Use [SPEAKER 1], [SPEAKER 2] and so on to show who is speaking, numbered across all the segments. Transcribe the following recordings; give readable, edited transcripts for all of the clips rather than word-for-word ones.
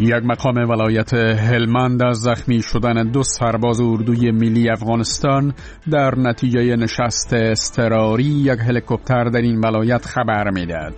[SPEAKER 1] یک مقام ولایت هلمند از زخمی شدن 2 سرباز اردوی ملی افغانستان در نتیجه نشست اضطراری یک هلیکوپتر در این ولایت خبر می‌دهد.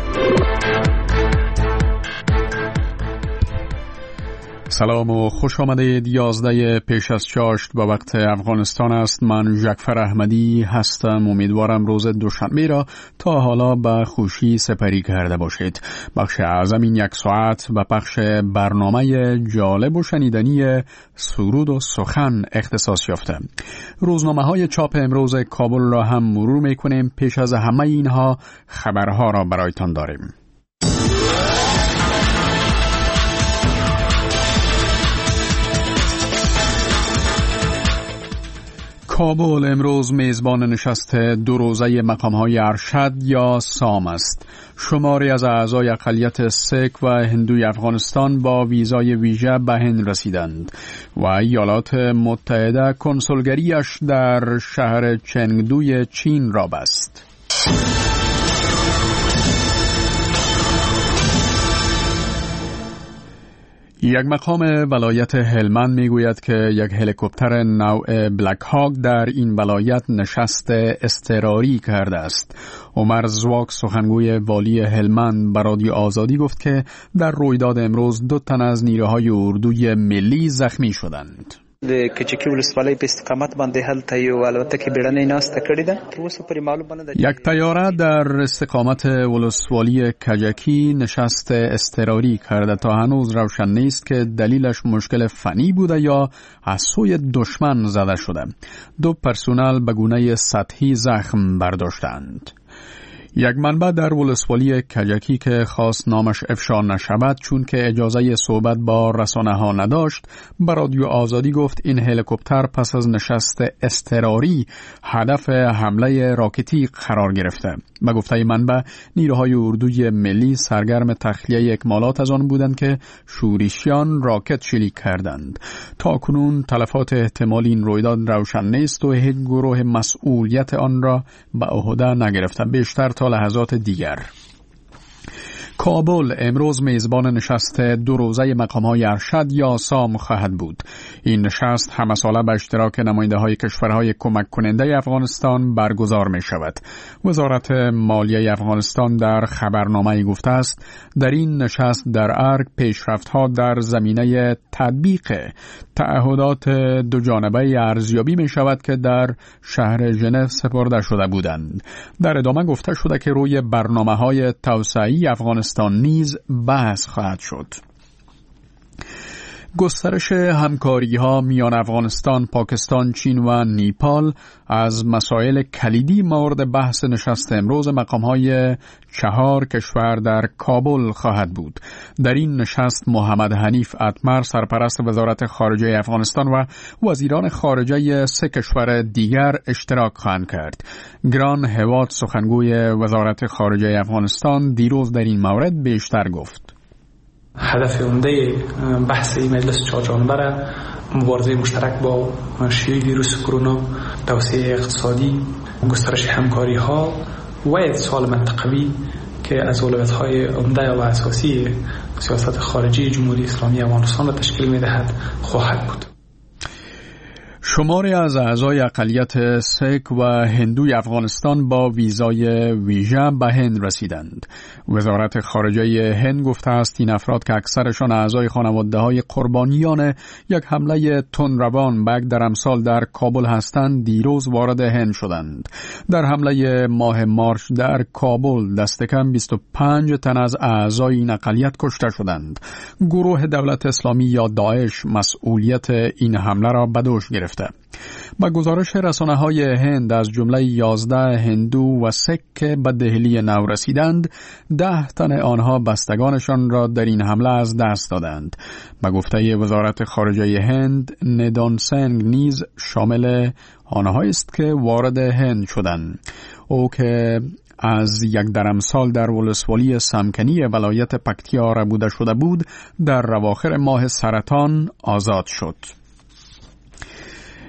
[SPEAKER 1] سلام و خوش آمدید. 11 پیش از چاشت با وقت افغانستان است. من جعفر احمدی هستم. امیدوارم روز دوشنبه را تا حالا به خوشی سپری کرده باشید. بخش اعظم این یک ساعت و بخش برنامه جالب و شنیدنی سرود و سخن اختصاص یافته. روزنامه‌های چاپ امروز کابل را هم مرور می‌کنیم. پیش از همه اینها خبرها را برایتان داریم. کابل امروز میزبان نشست 2 روزه مقام‌های ارشد یا سام است. شماری از اعضای اقلیت سیک و هندوی افغانستان با ویزای ویژه به هند رسیدند و ایالات متحده کنسولگریش در شهر چنگدوی چین را بست. یک مقام ولایت هلمند میگوید که یک هلیکوپتر نوع بلک هاک در این ولایت نشست اضطراری کرده است. عمر زواک سخنگوی والی هلمند به رادیو آزادی گفت که در رویداد امروز 2 تن از نیروهای اردوی ملی زخمی شدند.
[SPEAKER 2] د کچکی ولسوالۍ په استقامت باندې هلته یو الوتکه بیړنۍ ناسته کړې ده. تر اوسه پورې معلومه نه ده.
[SPEAKER 1] یک طیاره در استقامت ولسوالی کجکی نشست اضطراری کرده. تا هنوز روشن نیست که دلیلش مشکل فنی بوده یا از سوی دشمن زده شده. 2 پرسونل به گونه سطحی زخم برداشتند. یک منبع در ولسوالی کجکی که خواست نامش افشا نشود چون که اجازه صحبت با رسانه ها نداشت به رادیو آزادی گفت این هلیکوپتر پس از نشست اضطراری هدف حمله راکتی قرار گرفته. به گفته منبع نیروهای اردوی ملی سرگرم تخلیه اکمالات از آن بودند که شورشیان راکت شلیک کردند. تا کنون تلفات احتمالی این رویداد روشن نیست و هیچ گروه مسئولیت آن را به عهده نگرفته. بیشتر تا لحظات دیگر. کابل امروز میزبان نشست 2 روزه مقام‌های ارشد یا سام خواهد بود. این نشست همساله به اشتراک نماینده‌های کشورهای کمک کننده افغانستان برگزار می شود. وزارت مالیه افغانستان در خبرنامه‌ای گفته است در این نشست در ارگ پیشرفت‌ها در زمینه تطبیق تعهدات 2 جانبه ارزیابی می شود که در شهر ژنو سپرده شده بودند. در ادامه گفته شده که روی برنامه‌های توسعه‌ای افغانستان نیز بحث خواهد شد. گسترش همکاری‌ها میان افغانستان، پاکستان، چین و نیپال از مسائل کلیدی مورد بحث نشست امروز مقام‌های 4 کشور در کابل خواهد بود. در این نشست محمد حنیف اتمر سرپرست وزارت خارجه افغانستان و وزیران خارجه 3 کشور دیگر اشتراک خواهند کرد. گران هوات سخنگوی وزارت خارجه افغانستان دیروز در این مورد بیشتر گفت.
[SPEAKER 3] هدف عمده بحث مجلس 4 جانبه مبارزه مشترک با شیوع ویروس کرونا، توسعه اقتصادی، گسترش همکاری ها و اتصال منطقوی که از اولویت‌های عمده و اساسی سیاست خارجی جمهوری اسلامی افغانستان را تشکیل می‌دهد خواهد بود.
[SPEAKER 1] شماری از اعضای اقلیت سیک و هندوی افغانستان با ویزای ویژه به هند رسیدند. وزارت خارجه هند گفته است این افراد که اکثرشان اعضای خانواده‌های قربانیان یک حمله تندروان به یک درمسال در کابل هستند دیروز وارد هند شدند. در حمله ماه مارچ در کابل دست کم 25 تن از اعضای این اقلیت کشته شدند. گروه دولت اسلامی یا داعش مسئولیت این حمله را به دوش گرفته. با گزارش رسانه‌های هند از جمله 11 هندو و سیک که به دهلی نو رسیدند 10 تن آنها بستگانشان را در این حمله از دست دادند. با گفته وزارت خارجه هند ندان سنگ نیز شامل آنهایی است که وارد هند شدند. او که از یک درمسال در ولسوالی سمکنی ولایت پکتیا ربوده شده بود در اواخر ماه سرطان آزاد شد.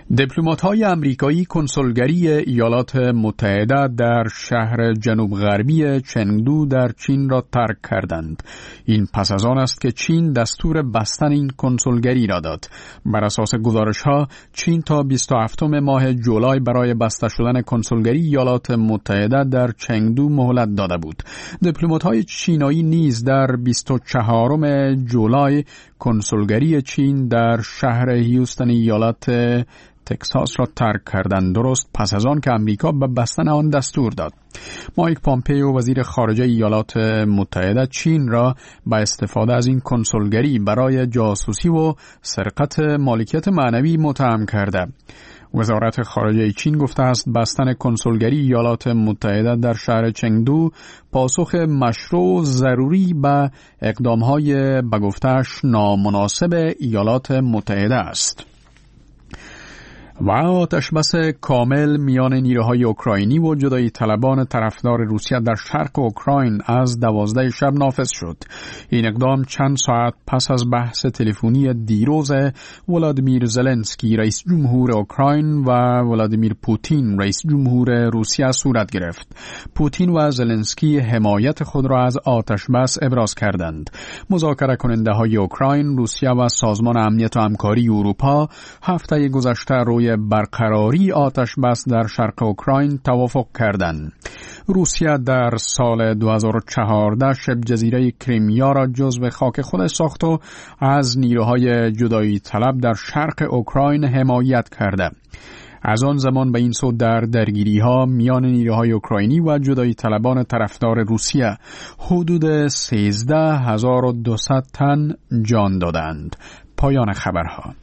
[SPEAKER 1] دیپلمات‌های آمریکایی کنسولگری ایالات متحده در شهر جنوب غربی چنگدو در چین را ترک کردند. این پس از آن است که چین دستور بستن این کنسولگری را داد. بر اساس گزارش‌ها چین تا 27 ماه جولای برای بسته شدن کنسولگری ایالات متحده در چنگدو مهلت داده بود. دیپلمات‌های چینایی نیز در 24 جولای کنسولگری چین در شهر هیوستن ایالات تکساس را ترک کردند، درست پس از آن که امریکا به بستن آن دستور داد. مایک پامپئو وزیر خارجه ایالات متحده چین را به استفاده از این کنسولگری برای جاسوسی و سرقت مالکیت معنوی متهم کرده. وزارت خارجه چین گفته است بستن کنسولگری ایالات متحده در شهر چنگدو پاسخ مشروع ضروری به اقدام‌های به گفته‌اش نامناسب ایالات متحده است. و آتشبس کامل میان نیروهای اوکراینی و جدایی طلبان طرفدار روسیه در شرق اوکراین از 12 شب نافذ شد. این اقدام چند ساعت پس از بحث تلفنی دیروز ولادیمیر زلنسکی رئیس جمهور اوکراین و ولادیمیر پوتین رئیس جمهور روسیه صورت گرفت. پوتین و زلنسکی حمایت خود را از آتشبس ابراز کردند. مذاکره کننده های اوکراین، روسیه و سازمان امنیت و همکاری اروپا هفته گذشته روی برقراری آتشبس در شرق اوکراین توافق کردند. روسیه در سال 2014 شبه جزیره کریمیا را جزو خاک خود ساخت و از نیروهای جدایی طلب در شرق اوکراین حمایت کرده. از آن زمان به این سو در درگیری‌ها میان نیروهای اوکراینی و جدایی طلبان طرفدار روسیه حدود 13,200 تن جان دادند. پایان خبرها.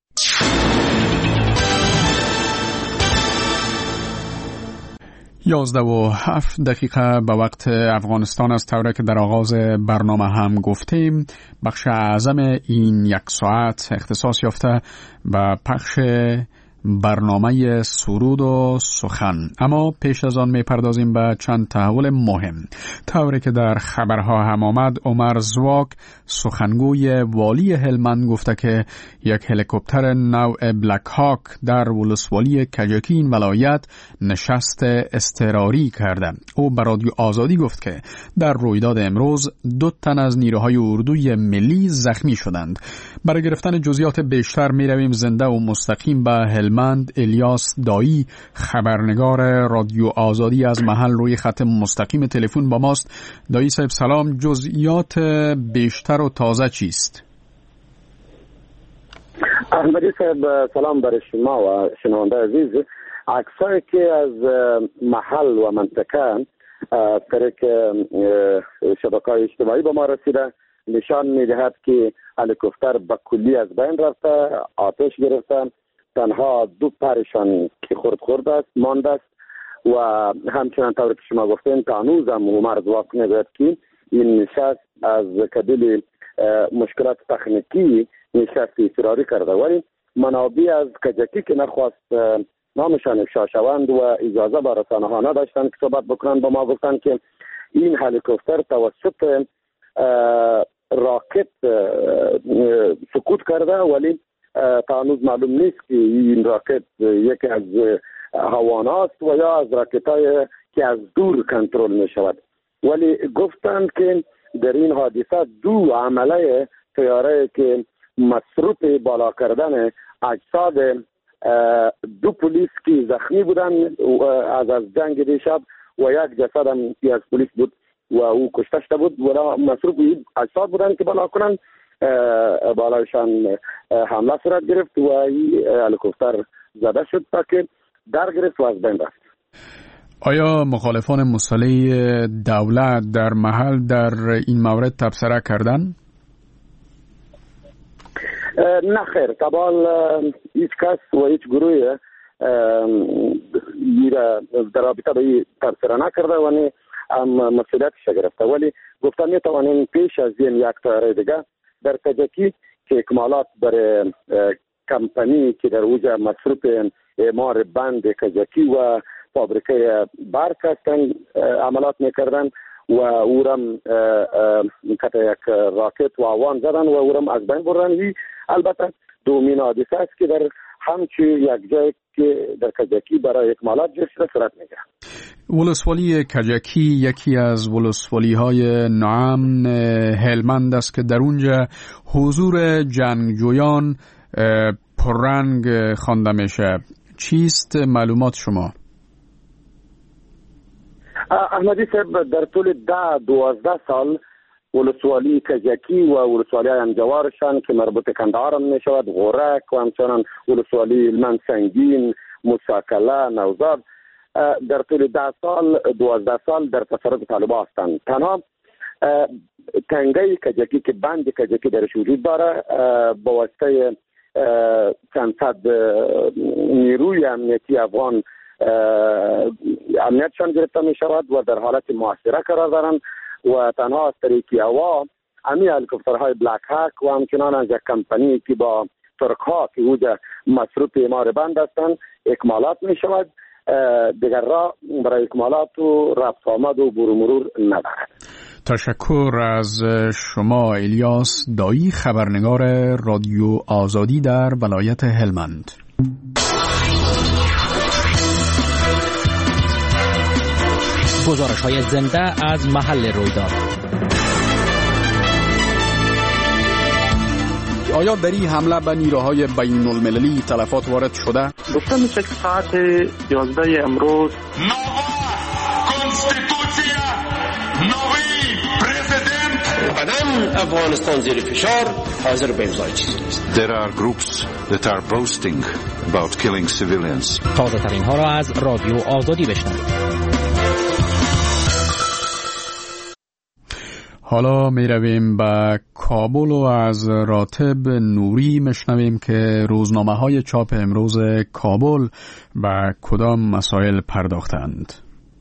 [SPEAKER 1] 11:07 به وقت افغانستان است، طوری که در آغاز برنامه هم گفتیم. بخش اعظم این یک ساعت اختصاص یافته به پخش برنامه سرود و سخن. اما پیش از آن میپردازیم به چند تحول مهم. طوری که در خبرها هم آمد، عمر زواک سخنگوی والی هلمند گفته که یک هلیکوپتر نوع بلک هاک در ولسوالی کجکی این ولایت نشست اضطراری کرده. او به رادیو آزادی گفت که در رویداد امروز 2 تن از نیروهای اردوی ملی زخمی شدند. برای گرفتن جزئیات بیشتر می رویم زنده و مستقیم به هلمند. الیاس دایی خبرنگار رادیو آزادی از محل روی خط مستقیم تلفن با ماست. دایی صاحب سلام، جزئیات بیشتر و تازه چیست؟
[SPEAKER 4] احمدی صاحب سلام برای شما و شنونده عزیز. عکسایی که از محل و منطقه طریق شبکه‌های اجتماعی به ما رسیده نشان می‌دهد که هلیکوپتر به کلی از بین رفته، آتش گرفته، تنها 2 پرشان که خورد است مانده است و همچنان طوری که شما گفتین تا هنوز هم عمر زواک میگوید که این نشست از قبیل مشکلات تکنیکی نشست اضطراری کرده، ولی منابع از کجکی که نخواست نامشان افشا شوند و اجازه به رسانه‌ها نداشتند که صحبت بکنند، با ما گفتند که این هلیکوپتر توسط راکت سقوط کرده، ولی تا هنوز معلوم نیست که این راکت یکی از هواناست و یا از راکت‌های که از دور کنترل می شود. ولی گفتند که در این حادثه 2 عمله طیاره که مصروف بالا کردن اجساد 2 پلیس که زخمی بودند از جنگ دیشب و یک جسد هم از پلیس بود و او کشته شده بود و مصروف اجساد بودند که بالا کنند. بالایشان حمله صورت گرفت و این هلیکوپتر زده شد تا که در گرفت و از بین رفت.
[SPEAKER 1] آیا مخالفان مسلح دولت در محل در این مورد تبصره کردند؟
[SPEAKER 4] نه خیر، طبعا هیچ کس و هیچ گروه در رابطه به این تبصره نکرده و نه مسئولیتش گرفته، ولی گفتم میتوانیم پیش از این یک طیاره دیگه در کجکی که اکمالات برای کمپانی که در اوجه مصروف اعمار بند کجکی و فابریکه برق هستند عملات میکردن و اورم کتا یک راکت و آوان زدن و اورم از بین بردن. البته دومین حادثه است که در همچی یک جای که در کجکی برای اکمالات جسر صورت میگیرد.
[SPEAKER 1] ولسوالی کجکی یکی از ولسوالی‌های ناامن هلمند است که در اونجا حضور جنگجویان پررنگ خوانده میشه. چیست معلومات شما؟
[SPEAKER 4] احمدی صاحب، در طول 12 سال ولسوالی کجکی و ولسوالی انجوارشان که مربوط کندهار می شود، غورک و همچنان ولسوالی هلمند سنگین، موسی-کلاه، نوزاد در طول 12 سال در تصرف طالبان هستند. تنها تنگه کجکی که بند کجکی درش وجود داره با واسطه چند صد نیروی امنیتی افغان امنیتشان گرفته می شود و در حالت محاصره قرار دارند و تنها از طریق هوا امی هلیکوپترهای بلک هاک و همچنان از یک کمپانی که با ترک ها که وجود مصروف اعمار بند هستند اکمالات می شود. دیگر راه برای اکمالات و رفت آمد و مرور ندارد.
[SPEAKER 1] تشکر از شما الیاس دایی، خبرنگار رادیو آزادی در ولایت هلمند.
[SPEAKER 5] گزارش‌های زنده از محل رویداد.
[SPEAKER 1] آیا در این حمله به نیروهای بین المللی تلفات وارد شده؟
[SPEAKER 6] گفته میشه که ساعت 11 امروز
[SPEAKER 7] افغانستان زیر فشار حاضر به امضای چیزی نیست.
[SPEAKER 8] There are groups that are boasting about killing civilians.
[SPEAKER 5] تازه ترین ها را از رادیو آزادی بشنوید.
[SPEAKER 1] حالا می رویم به کابل و از راتب نوری مشنویم که روزنامه های چاپ امروز کابل به کدام مسائل پرداختند.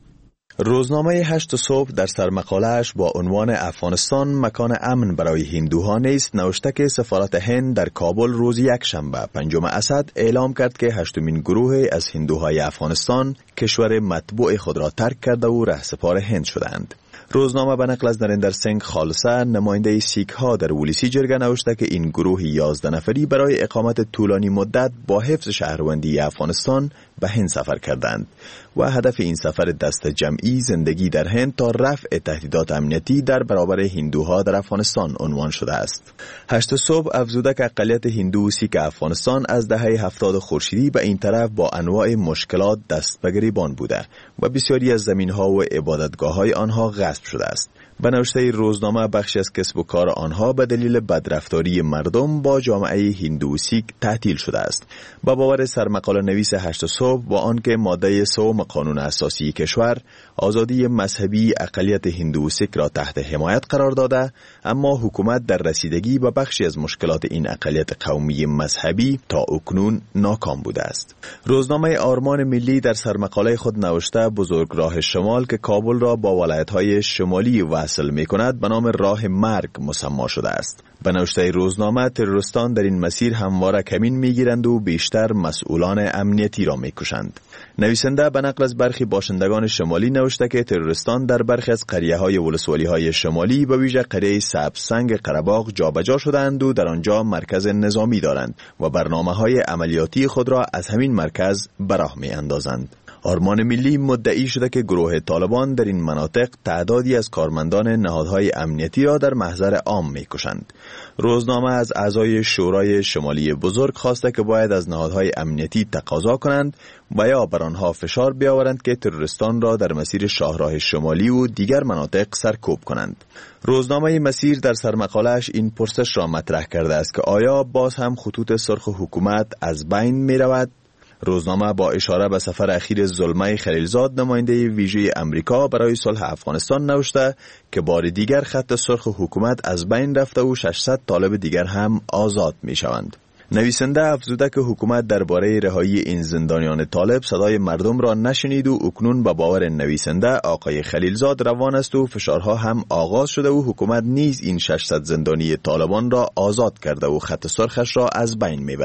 [SPEAKER 9] روزنامه 8 صبح در سرمقاله‌اش با عنوان افغانستان مکان امن برای هندوها نیست نوشته که سفارت هند در کابل روز یکشنبه 5 اسد اعلام کرد که 8مین گروه از هندوهای افغانستان کشور مطبوع خود را ترک کرده و رهسپار هند شدند. روزنامه به نقل از نریندر سینگ خالصه نماینده سیک ها در ولیسی جرگه نوشته که این گروه 11 نفری برای اقامت طولانی مدت با حفظ شهروندی افغانستان به هند سفر کردند و هدف این سفر دست جمعی زندگی در هند تا رفع تهدیدات امنیتی در برابر هندوها در افغانستان عنوان شده است. 8 صبح افزوده که اقلیت هندو و سیک افغانستان از دهه 70 خورشیدی به این طرف با انواع مشکلات دست به گریبان بوده و بسیاری از زمین‌ها و عبادتگاه‌های آنها غصب شده است. به نوشته روزنامه بخشی از کسب و کار آنها به دلیل بدرفتاری مردم با جامعه هندو و سیک تعطیل شده است. با باور سرمقاله نویس 8 صبح با آنکه ماده 3 قانون اساسی کشور آزادی مذهبی اقلیت هندو و سیک را تحت حمایت قرار داده، اما حکومت در رسیدگی به بخشی از مشکلات این اقلیت قومی مذهبی تا اکنون ناکام بوده است. روزنامه آرمان ملی در سرمقاله خود نوشته بزرگراه شمال که کابل را با ولایت‌های شمالی وصل می‌کند به نام راه مرگ مسمی شده است. به نوشته روزنامه تروریستان در این مسیر همواره کمین می‌گیرند و بیشتر مسئولان امنیتی را می‌کشند. نویسنده به نقل از برخی باشندگان شمالی نوشته که تروریستان در برخی از قریه‌های ولسوالی‌های شمالی به ویژه قریه سبزسنگ قره‌باغ جابجا شدند و در آنجا مرکز نظامی دارند و برنامه‌های عملیاتی خود را از همین مرکز به راه می‌اندازند. آرمان ملی مدعی شده که گروه طالبان در این مناطق تعدادی از کارمندان نهادهای امنیتی را در محضر عام می‌کشند. روزنامه از اعضای شورای شمالی بزرگ خواسته که باید از نهادهای امنیتی تقاضا کنند و یا بر آنها فشار بیاورند که تروریستان را در مسیر شاهراه شمالی و دیگر مناطق سرکوب کنند. روزنامه مسیر در سرمقاله‌اش این پرسش را مطرح کرده است که آیا باز هم خطوط سرخ حکومت از بین می رود؟ روزنامه با اشاره به سفر اخیر زلمه خلیلزاد نماینده ویژه امریکا برای صلح افغانستان نوشته که بار دیگر خط سرخ حکومت از بین رفته و 600 طالب دیگر هم آزاد می شوند. نویسنده افزوده که حکومت درباره رهایی این زندانیان طالب صدای مردم را نشنید و اکنون به باور نویسنده آقای خلیلزاد روان است و فشارها هم آغاز شده و حکومت نیز این 600 زندانی طالبان را آزاد کرده و خط سرخش را از بین میبرد.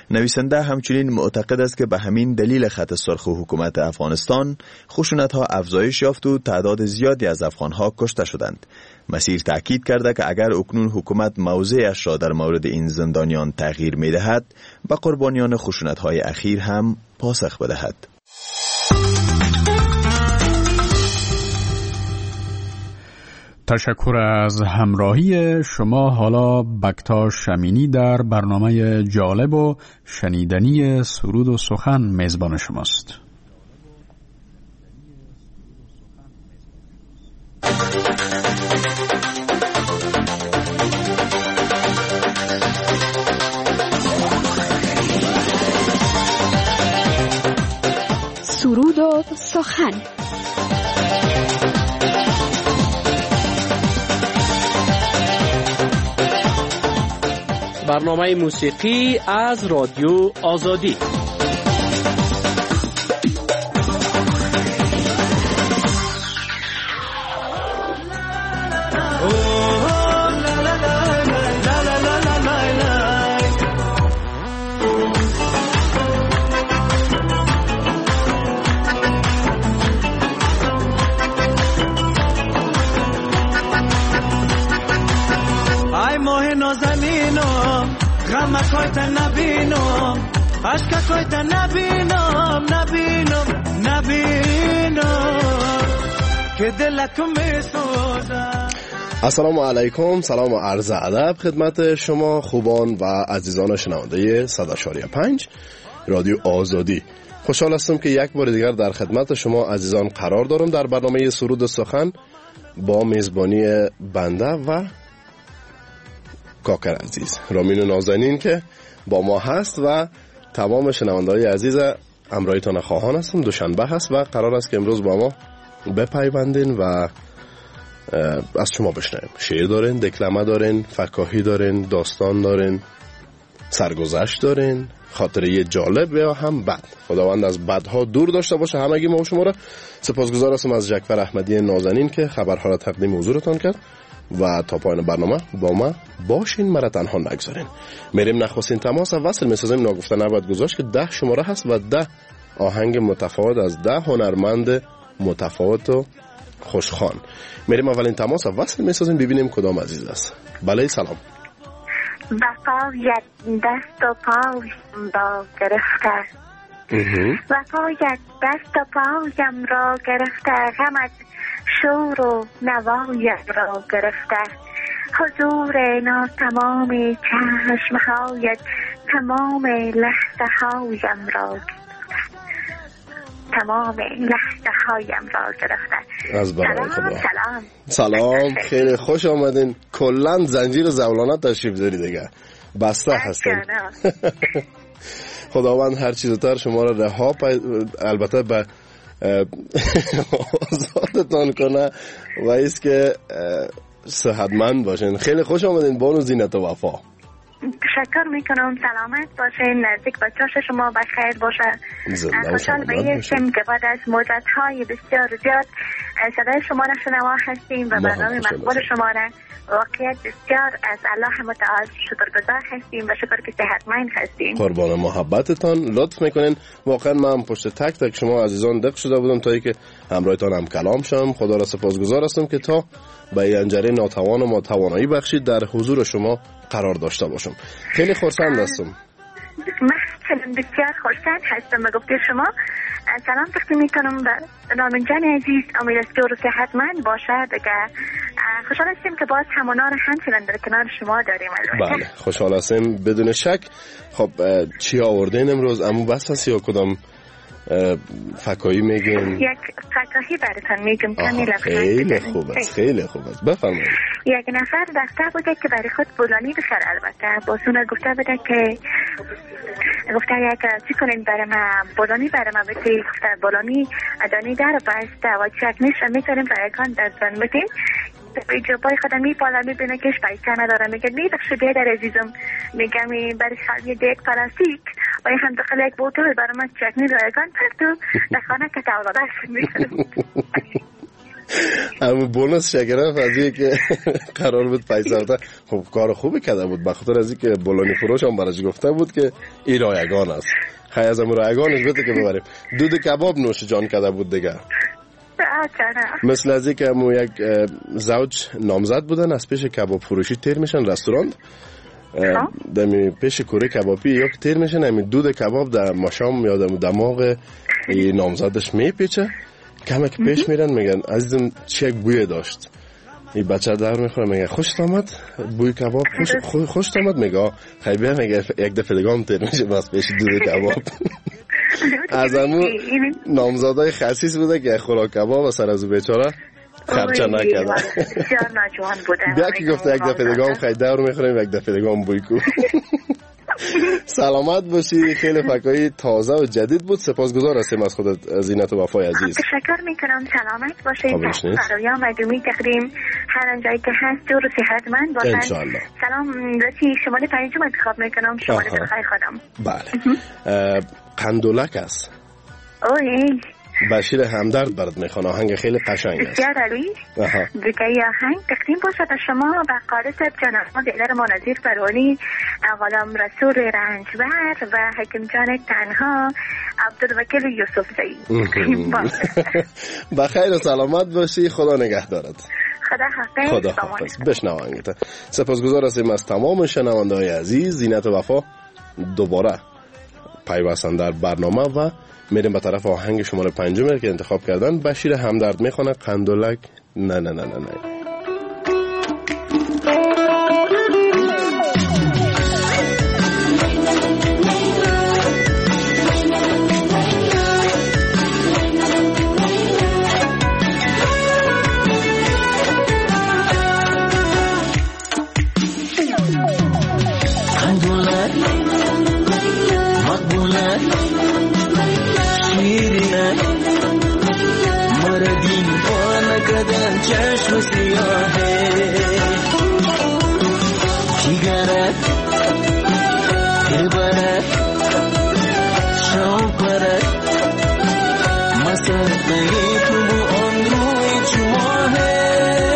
[SPEAKER 9] نویسنده همچنین معتقد است که به همین دلیل خط سرخ حکومت افغانستان خشونت‌ها افزایش یافت و تعداد زیادی از افغان‌ها کشته شدند. مسیر تاکید کرده که اگر اکنون حکومت موضعش را در مورد این زندانیان تغییر می‌دهد، به قربانیان خشونت‌های اخیر هم پاسخ بدهد.
[SPEAKER 1] تشکر از همراهی شما. حالا بکتاش امینی در برنامه جالب و شنیدنی سرود و سخن میزبان شماست.
[SPEAKER 10] سرود و سخن.
[SPEAKER 5] برنامه موسیقی از رادیو آزادی.
[SPEAKER 11] کویت نبینم عشق کویت نبینم که دلکم میسوزه.
[SPEAKER 12] السلام علیکم، سلام و عرض ادب خدمت شما خوبان و عزیزان شنونده 100.5 رادیو آزادی. خوشحال هستم که یک بار دیگر در خدمت شما عزیزان قرار دارم در برنامه سرود و سخن با میزبانی بنده و کاکر عزیز رامین نازنین که با ما هست و تمام شنونده‌های عزیز همراهیتان خواهان هستم. دوشنبه هست و قرار است که امروز با ما بپیوندین و از شما بشنویم. شعر دارین، دکلمه دارین، فکاهی دارین، داستان دارین، سرگذشت دارین، خاطره جالب یا هم بد. خداوند از بدها دور داشته باشه همگی ما و شما را. سپاسگزار هستم از جعفر احمدی نازنین که خبرها را تقدیم حضورتان کرد و تا پایان برنامه با ما باشین، مرا تنها نگذارین. میریم نخستین تماس وصل میسازیم. ناگفته نباید گذاشت که 10 شماره هست و 10 آهنگ متفاوت از 10 هنرمند متفاوت و خوشخوان. میریم اولین تماس وصل میسازیم ببینیم کدام عزیز است. بله سلام.
[SPEAKER 13] وفایت دست و پایم را گرفته، وفایت دست و پایم را گرفته، غمت شور و نوایم را گرفته، حضور ناتمام چشمهایت تمام لحظه هایم را گرفته، تمام لحظه هایم را گرفته.
[SPEAKER 12] از برای خدا.
[SPEAKER 13] سلام.
[SPEAKER 12] خیلی خوش آمدین. کلن زنجیر زولانه تشریف داری دیگه، بسته هستن. خداوند هر چیزتر شما را رها البته به آزادتان کنه و ایست که صحتمند باشین. خیلی خوش آمدین بانو زینت و وفا.
[SPEAKER 13] تشکر میکنم. سلامت باشین، نزدیک بچه‌ش شما بخیر باشه. خوشحال به هستم که بعد از مدت‌های بسیار زیاد صدای شما را شنوا هستیم و برنامه مقبول شما را واقعیت بسیار از الله متعال شکرگزار هستیم و شکر که صحتمند هستیم.
[SPEAKER 12] قربان محبتتان. لطف میکنین. واقعا من پشت تک تک شما عزیزان دق شده بودم تا اینکه همراهتان هم کلام شدم. خدا را سپاسگزار هستم که تا به انجره ناتوان و ما توانایی بخشید در حضور شما قرار داشته باشم. خیلی خرسند هستم.
[SPEAKER 13] من بسیار خرسند هستم به گفته شما. سلام تقدیم میکنم به رامین جان عزیز. امید است که او صحتمند باشه دیگه. خوشحال هستیم که باز همونا رو همچنان در کنار شما داریم.
[SPEAKER 12] بله خوشحال هستیم بدون شک. خب چی آوردین امروز؟ امو بس هست یا کدام فکاهی میگین؟
[SPEAKER 13] یک فکاهی براتون میگم.
[SPEAKER 12] خیلی خوب است، خیلی خوب است. بفرمایید.
[SPEAKER 13] یک نفر رفته بوده که برای خود بولانی بخره. البته باسون گفته بوده که گفته یک چی کنین برای ما بولانی برای ما بسید. گفته بولانی ادانی در بسته و چک نیست میتونیم رایگان در زن بتیم. اینجا پای خودم میپالا میبینه که پیسه نداره. میگه میبخشه بیادر عزیزم. میگه برای خواهی دیگ پلاستیک و هم داخل یک بوتل برای من چکنی رایگان پرد و در خانه که تولادش میکنم.
[SPEAKER 12] اما بونس شگرف از این که قرار بود پیسه بده. خب کار خوبی کرده بود، بخاطر از این که بولانی فروش هم براش گفته بود که این رایگان است. خیلی از امو رایگانش بده که ببریم. دود کباب نوش جان کرده بود دیگه. مثل از این که امو یک زوج نامزد بودن، از پیش کباب فروشی تیر میشن رستوران، دمی پیش کوره کبابی یا که تیر میشن، همین دود کباب در مشام یا دماغ نامزدش میپیچه. کمه که پیش میرن میگن عزیزم چه یک بوی داشت. این بچه دور میخوره میگه خوشت آمد بوی کباب، خوشت آمد. میگه خیلی میگه یک دفعه دیگه هم تیر میشه بس پیش دود کباب. از همون نامزدای خسیس بوده که خوراک کباب و سر از بیچاره خرچه نکرده. بیا که گفته یک دفعه دیگه هم خیلی دور میخوریم، یک دفعه دیگه هم بوی کو. سلامت باشی، خیلی فکایی تازه و جدید بود. سپاسگزار هستیم از خودت زینت و وفای عزیز.
[SPEAKER 13] تشکر میکنم، سلامت باشید. برایام و دومی تقدیم هر انجایی که هست جور صحتمند باشن انشالله. سلام رسی شمال پنجم انتخاب میکنم، شمال دلخواه خودم.
[SPEAKER 12] بله قندولک است.
[SPEAKER 13] اوه
[SPEAKER 12] بشیر همدرد برات میخوانه، آهنگ خیلی قشنگ است.
[SPEAKER 13] بسیار عالی. دیگه آهنگ تقدیم باشه به شما و قاری صاحب جان، دلر ما نظیر فرانی، غلام رسول رنجبر و حکیم جان تنها، عبدالوکیل یوسف زئی.
[SPEAKER 12] بخیر و سلامت باشی، خدا نگهدارت.
[SPEAKER 13] خدا
[SPEAKER 12] حافظ. بشنو آهنگت. سپاسگزار هستیم از تمام شنونده‌های عزیز. زینت و وفا دوباره پیوستن در برنامه و میریم به طرف آهنگ شماره 5 که انتخاب کردن. بشیر همدرد میخونه قندولک. نه نه نه نه نه.
[SPEAKER 11] چشم سیاهه جیگرت دلبرت شوقرت مسافه تو آن روی چماهه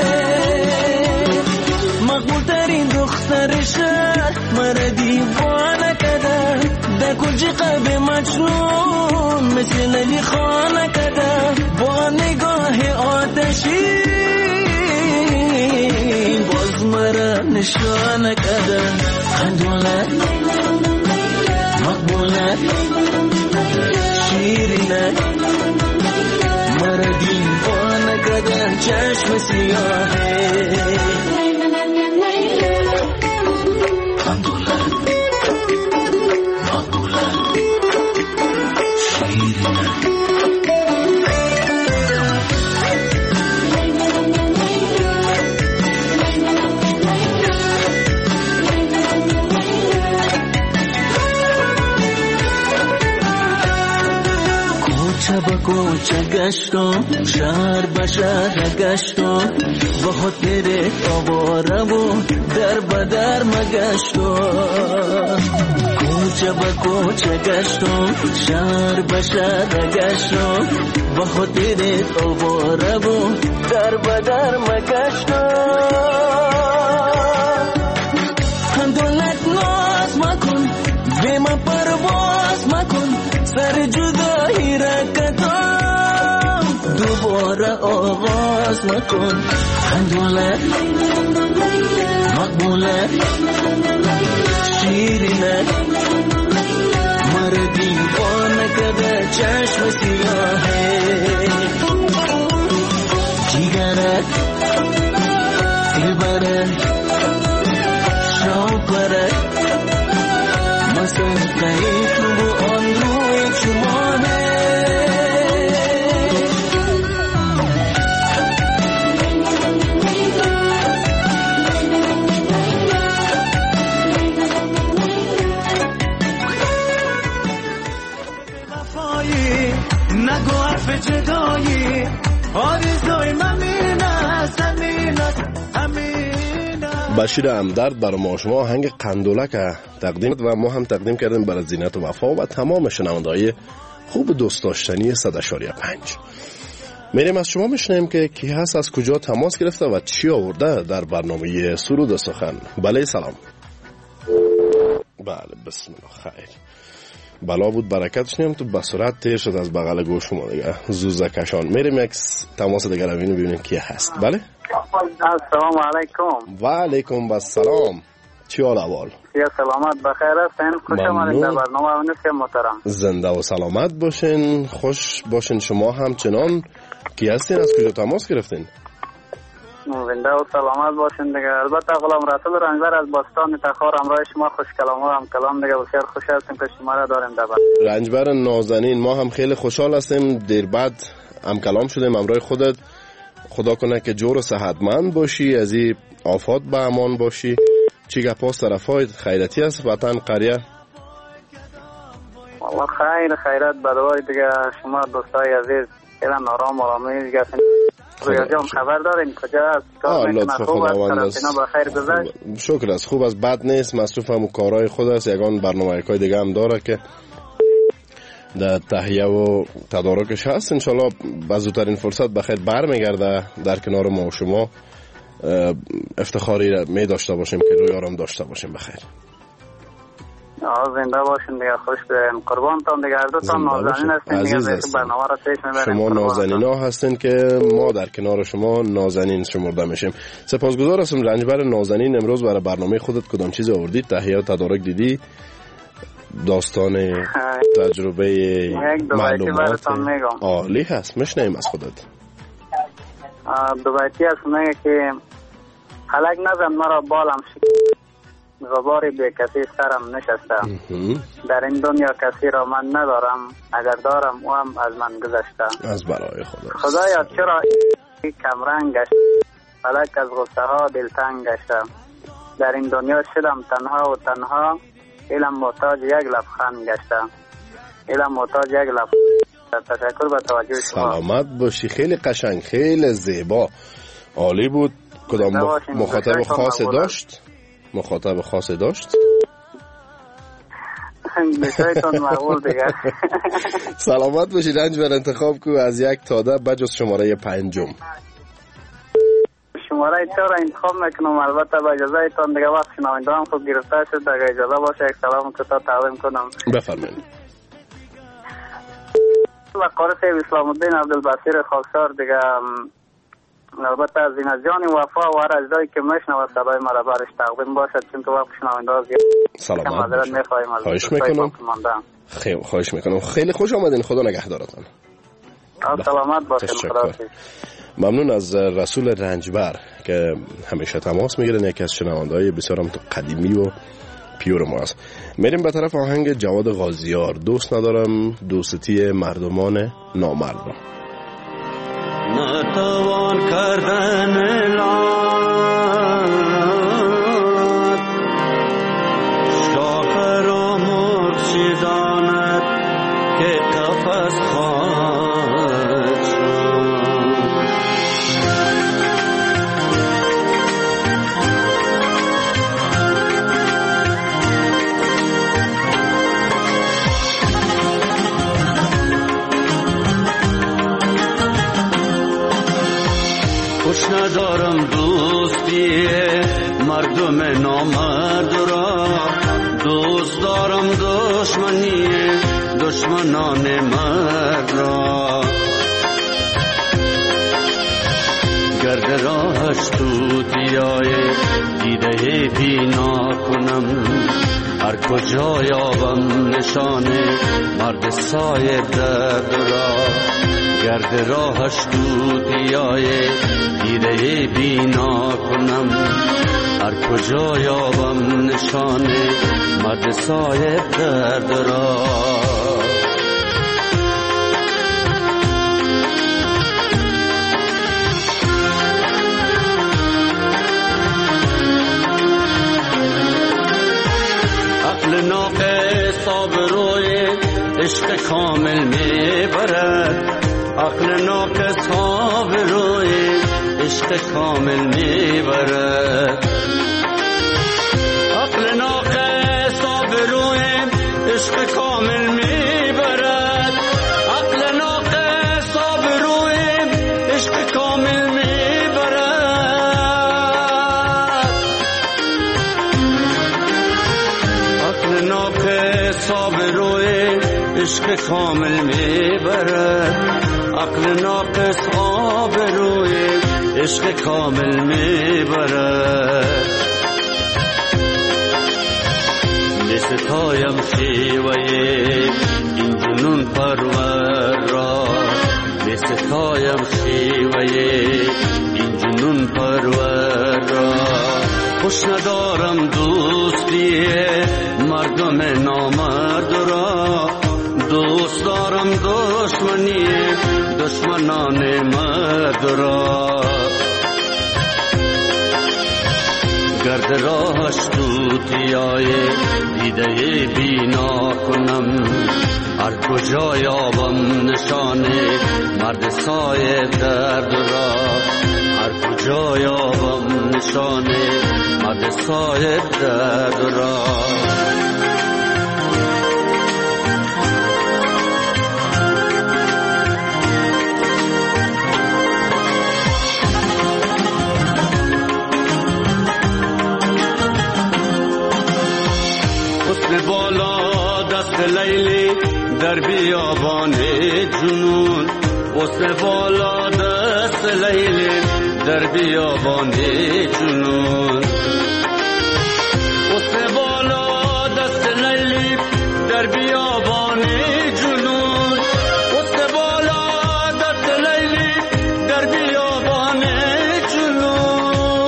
[SPEAKER 11] مقبول ترین دختر شهر مرا دیوانه کده در کلچه قلب مجنون مثل نلی خانه کده با نگاه آتشی باز مرا نشانه کده قندولت مقبولت شیرینت مرا دیوانه کده چشم سیاهه قندولت مقبولت شیرینت کوچه گشتم شهر به شهر گشتم با خاطر آواره و در بدر مگشتم کوچه به کوچه گشتم شهر به شهر گشتم با خاطر آواره و در بدر مگشتم قندولک ناز مکن به من پرواز مکن سر جدایی رکتم دوباره آغاز مکن قندولت مقبولت شیرینت مرا دیوانه کده چشم سیاهه جیگرت دلبرت شوقرت مسافه تو آن روی چماهه نگو حرف جدایی آرزوی ممین است همین است همین است.
[SPEAKER 12] بشیر همدرد برای ما شما آهنگ قندولک تقدیم و ما هم تقدیم کردیم برای زینت و وفا و تمام شنونده‌های خوب دوست داشتنی 100.5. میریم از شما میشنیم که کی هست، از کجا تماس گرفته و چی آورده در برنامه سرود و سخن. بله سلام. بله بسم الله خیر. بلا بود برکتش نیم تو بسرعت تیر شد از بغل گوش شما دیگه زوزه کشان. میریم یک تماس دیگر رو ببینیم کی هست. بله
[SPEAKER 14] السلام علیکم.
[SPEAKER 12] و علیکم السلام. چی حال احوال؟
[SPEAKER 14] یا سلامت بخیر هستین؟ خوش آمدید در برنامه اونس محترم.
[SPEAKER 12] زنده و سلامت باشین، خوش باشین. شما همچنان کی هستین، از کجا تماس گرفتین؟
[SPEAKER 14] زنده و سلامت باشین دیگه. البته غلام رسول رنجبر از باستان تخار همراه شما خوش کلام و هم کلام دیگه. بسیار خوش هستیم که شما را داریم در
[SPEAKER 12] رنجبر نازنین. ما هم خیلی خوشحال هستیم، دیر بعد هم کلام شدیم همراه خودت. خدا کنه که جور و صحتمند باشی، از این آفات به امان باشی. چی گپاس طرفای خیرتی است وطن قریه؟
[SPEAKER 14] والله خیرت بدوای دیگه. شما دوستای عزیز خیلی آرامی دیگه. رویاجام خبر دارین کجا است؟
[SPEAKER 12] لطف خداوند است. شکر است، خوب است، بد نیست. مصروف هم کارهای خود است. یگان برنامه‌های دیگه هم داره که در تهیه و تدارکش هست. انشالله با زودترین فرصت بخیر برمیگرده در کنار ما و شما. افتخاری را می داشته باشیم که روی آرام داشته باشیم. بخیر
[SPEAKER 14] زنده باشین دیگه. خوش برین. قربانتان دیگه. هر دوتان نازنین هستین دیگه. برنامه را پیش میبرین.
[SPEAKER 12] شما نازنین ها هستین که ما در کنار شما نازنین شمرده میشیم. سپاسگزار هستم رنجبر نازنین. امروز برای برنامه خودت کدام چیز آوردید؟ تهیه و تدارک دیدی؟ داستان تجربه معلومات عالی هست، میشنیم از خودت.
[SPEAKER 14] دو بیتی هست میگه که خلق نزن مرا بالم شکست، غباری به کسی سرم نشسته. در این دنیا کسی را من ندارم، اگر دارم او هم از من گذشته.
[SPEAKER 12] از برای
[SPEAKER 14] خدایا چرا کمرنگ گشت، فلک از غصه ها دلتنگ گشته. در این دنیا شدم تنها و تنها، علم محتاج یک لبخند گشته. علم محتاج یک لبخند. تشکر به توجه شما.
[SPEAKER 12] سلامت باشی. خیلی قشنگ، خیلی زیبا، عالی بود. کدام مخاطب خاصی داشت؟ مخاطب خاصی داشت؟
[SPEAKER 14] بسیارتون مقبول دیگه.
[SPEAKER 12] سلامت باشی رنجبر. انتخاب کو از 1 تا 10 بجز شماره 5.
[SPEAKER 14] شماره 4 را انتخاب میکنم. البته با اجازه تان دیگه وقت شنونده هم خوب گرفته شد. دیگه اجازه باشه یک سلام کوتاه تقدیم کنم.
[SPEAKER 12] بفرمایید.
[SPEAKER 14] و قاری صاحب اسلام الدین عبدالبصیر خاکسار دیگه. البته از این از جان وفا و هر اجزایی که میشنوه صدای مرا برش تقدیم باشد، چون که وقت شنونده ها زیاد.
[SPEAKER 12] سلامت خواهش میکنم. خواهش میکنم. خیلی خوش آمدین. خدا نگهدارتان.
[SPEAKER 14] سلامت باشین. خدا.
[SPEAKER 12] ممنون از رسول رنجبر که همیشه تماس میگیرن. یکی از شنونده‌های بسیار هم قدیمی و پیور ما است. میریم به طرف آهنگ جواد غازیار. دوست ندارم دوستی مردمان نامرد را.
[SPEAKER 11] نتوان کردن لاد شاخر و مرشدانت که قفص خواهد شد. خوش ندارم دوستی مردم نامرد را، دوست دارم دشمنی دشمنان مرد را. گرد راهش توتیای دیده بینا کنم، هر کجا یابم نشان مرد صاحب درد را. گرد راهش توتیای دیده بینا کنم، هر کجا یابم نشان مرد صاحب درد را. عقل ناقص آبروی عشق کامل میبرد، عقل ناقص آبروی عشق کامل میبرد. عقل ناقص آبروی عشق کامل میبرد، عقل ناقص آبروی عشق کامل میبرد، عقل ناقص آبروی عشق کامل میبرد. ستایم شیوه این جنون پرور را، ستایم شیوه این جنون پرور را. خوش ندارم دوستی مردم نامرد را، دوست دارم دشمنی دشمنان مرد را. گرد راهش توتیای دیده بینا کنم، هر کجا یابم نشانه مرد سایه درد را، هر کجا یابم نشانه مرد سایه درد را. بالا دست لیلی در بیابان جنون، حسن بالا دست لیلی در بیابان جنون، حسن بالا دست لیلی در بیابان جنون، حسن بالا دست لیلی در بیابان جنون.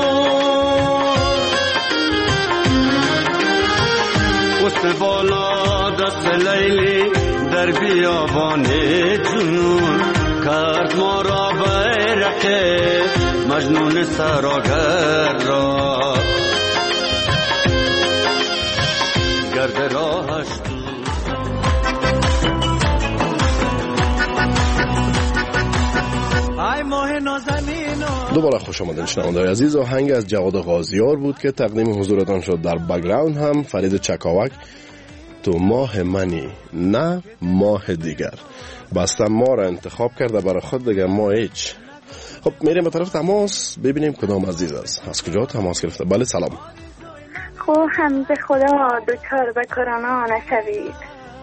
[SPEAKER 11] حسن بالا دست لیلی در بیابان جنون، کرد ما را بیرق مجنون سراگر را. گرد راهش
[SPEAKER 12] دوباره خوش آمدین شنونده‌های عزیز. آهنگ از جواد غازیار بود که تقدیم حضورتان شد. در بک‌گراند هم فرید چکاوک تو ماه منی نه ماه دیگر. بستم ما را انتخاب کرده برای خود، دیگر ما هیچ. خب میریم به طرف تماس ببینیم کدام عزیز است. از کجا تماس گرفته؟ بله سلام.
[SPEAKER 13] خب حمد خدا دوچار به کرونا نشوید.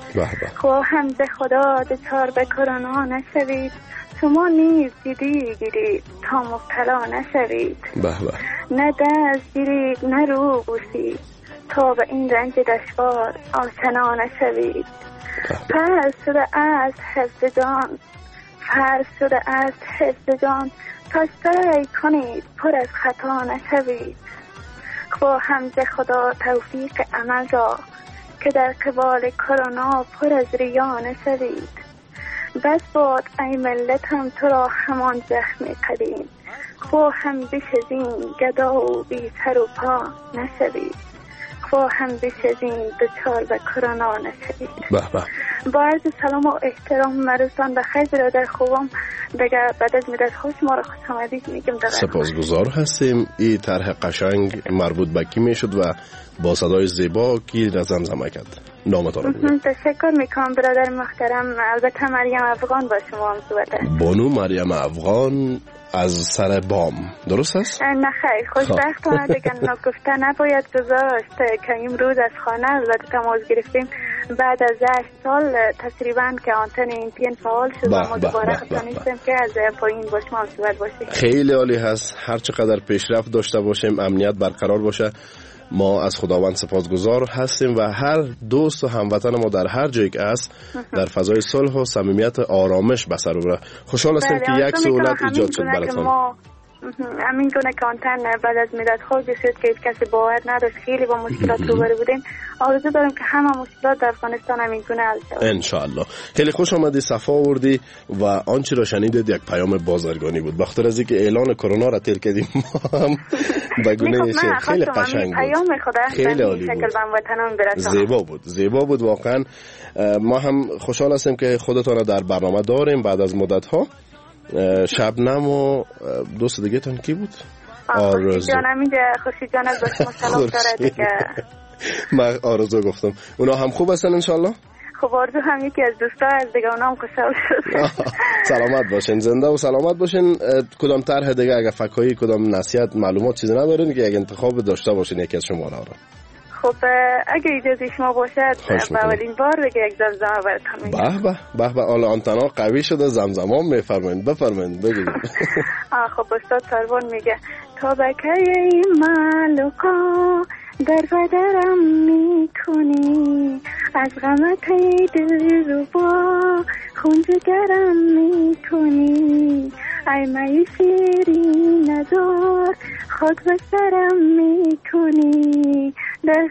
[SPEAKER 13] خب حمد خدا دوچار به کرونا نشوید. شما نیز جدی گیرید تا مبتلا نشوید. نه دست گیرید نه رو بوسید تا به این رنج دشوار آشنا نشوید. فرض شده از حفظ جان، فرض شده از حفظ جان، تا سعی کنید پر از خطا نشوید. خب حمد خدا توفیق عمل را که در قبال کرونا پر از ریا نشوید. بس باد ای ملتم تو را همان زخم قدیم، خو هم بشزین گدا و بی سر و پا نشوید. خو هم بشزین دچار به کرونا نشوید. با عرض سلام و احترام مرستان بخیر برادر خوبم. دیگه بعد از مدت خوش ما را خوش آمدید میگم.
[SPEAKER 12] سپاسگزار هستیم. این طرح قشنگ مربوط به کی میشد و با صدای زیبا کی را زمزمه کرد؟ نامتان رو بگید.
[SPEAKER 13] تشکر میکنم برادر محترم. البته مریم افغان با شما هم صحبته.
[SPEAKER 12] بانو مریم افغان از سر بام، درست است؟
[SPEAKER 13] نه خیر، خوشبختانه دیگه نگفته نباید گذاشت که امروز از خانه البته تماس گرفتیم بعد از 8 سال تقریبا که آنتن این پین فعال شد و ما دوباره خواستیم که از پایین با شما صحبت باشیم.
[SPEAKER 12] خیلی عالی هست. هر چقدر پیشرفت داشته باشیم، امنیت برقرار باشه، ما از خداوند سپاسگزار هستیم و هر دوست و هموطن ما در هر جایی که است در فضای صلح و صمیمیت آرامش بسر ببره. خوشحال هستیم که یک سهولت ایجاد شد براتون.
[SPEAKER 13] همین گونه که آنتن بعد از مدت خود شد که کسی باور نداشت، خیلی با مشکلات روبرو بودیم. آرزو دارم که همه مشکلات در افغانستان همین گونه حل شود
[SPEAKER 12] ان شاء الله. خیلی خوش آمدی، صفا آوردی و آنچه را شنیدید یک پیام بازرگانی بود. بخاطر از اینکه اعلان کرونا را تیر کردیم ما هم به گونه خیلی قشنگ بود، خیلی عالی بود، زیبا بود واقعا. ما هم خوشحال هستیم که خودتان را در برنامه داریم بعد از مدت ها. شبنم و دوست دیگه تان کی بود؟
[SPEAKER 13] آرزو جانم اینجا. خوشی جان از شما سلام داره دیگه.
[SPEAKER 12] من آرزو گفتم. اونا هم خوب هستن انشالله؟
[SPEAKER 13] خب آرزو هم یکی از دوستا از دیگه، اونا هم خوشحال شد.
[SPEAKER 12] سلامت باشین، زنده و سلامت باشین. کدام طرح دیگه اگه فکایی کدام نصیحت معلومات چیزی ندارین که اگه انتخاب داشته باشین یکی از شما را؟
[SPEAKER 13] خب اگه اجازه شما باشد به اولین بار دیگه یک زمزمه براتون میگم.
[SPEAKER 12] به به حالا آنتنا قوی شده، زمزمه میفرمایید، بفرمایید بگید.
[SPEAKER 13] خب استاد سروان میگه تا بکه مالوکا در بدرم میکنی، از غمت دل ربا خونجگرم میکنی، ای می شیری ندار خود به سرم میکنی، در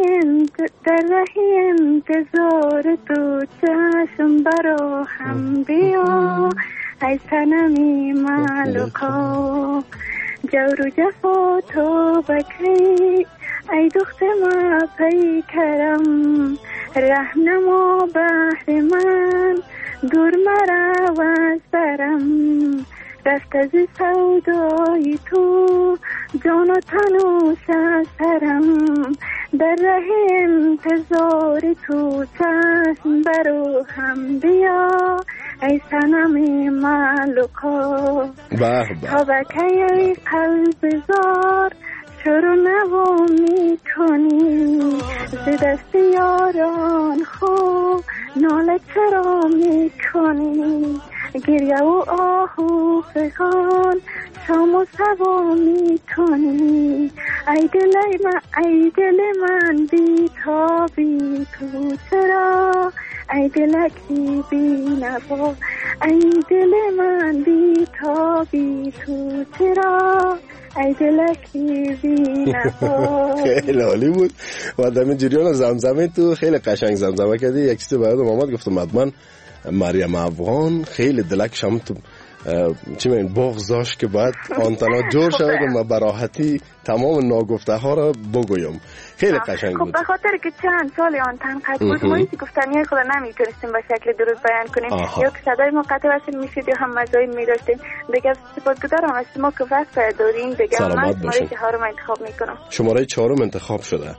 [SPEAKER 13] رهی انتظار تو چشم برا هم بیا، ای سنمی مالوکا جور و جفا تو بکی، ای دخت ما پیکرم رهنما بحر من، دور مرا و سرم رفت از سودای تو، جان و تن و سرم در ره انتظار تو چشم برو هم بیا، ای سنم مالوکا تا بکی ای قلب زار شروع نوا می کنی، ز دست یاران خوب ناله چرا می کنی، گریه و آه و فغان شام و سوا می کنی، ای دل من بی تابی تو چرا، ای دلکی بی نوا، ای دل من بی تابی تو چرا، ای دلکی بی نوا.
[SPEAKER 12] خیلی عالی بود و در جریان زمزمه تو خیلی قشنگ زمزمه کردی. یک چیزی برای محمد گفتم حتما مریم افغان خیلی دلکش هم تو چی میگن بغضاش که باید آنتنا جور شود و ما براحتی تمام ناگفته ها را بگویم. خیلی قشنگ بود.
[SPEAKER 13] خب به خاطر که چند سال آنتن قطع بود ما هیچ گفتنی خود نمیتونستیم به شکل درست بیان کنیم، یا که صدای ما قطع وصل میشد یا هم مزایم میداشتیم. دیگه سپاسگزارم از شما که وقت دارین. دیگه من شماره 4 انتخاب میکنم.
[SPEAKER 12] شماره 4 انتخاب شده.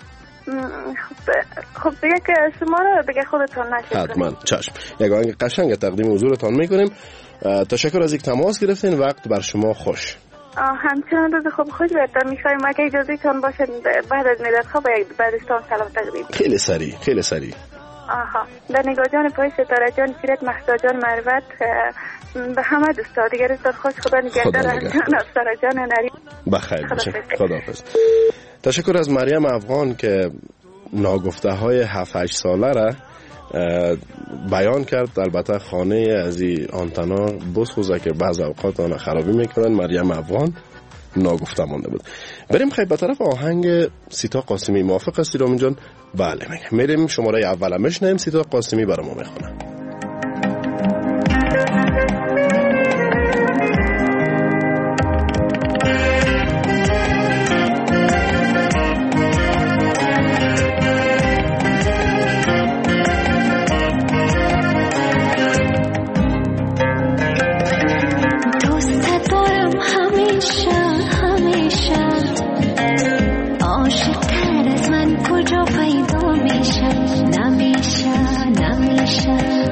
[SPEAKER 13] خب دیگه که شماره دیگه خودتون نشید
[SPEAKER 12] حتما چشم. یک آهنگ قشنگ تقدیم حضورتان میکنیم. تشکر از اینکه تماس گرفتین. وقت بر شما خوش.
[SPEAKER 13] همچنان روز خوب خوش برتر میخوایم. اگه اجازه تان باشه بعد از مدت خواب بعدستان سلام تقدیم.
[SPEAKER 12] خیلی سریع
[SPEAKER 13] در نگاه جان پای ستاره جان سیرت محسا جان مروت به همه دوستا دیگر استاد خوش. خدا نگهدار جان افسر جان نری
[SPEAKER 12] بخیر باشه. خداحافظ. تشکر از مریم افغان که ناگفته های 7-8 ساله را بیان کرد. البته خانه از این آنتنا بسخوزه که بعض اوقات آن خرابی میکنن. مریم افغان ناگفته مانده بود. بریم خیلی به طرف آهنگ سیتا قاسمی. موافق هستی رامین جان؟ بله میریم شماره اول میشنیم. سیتا قاسمی برای ما میخونه.
[SPEAKER 15] نمیشه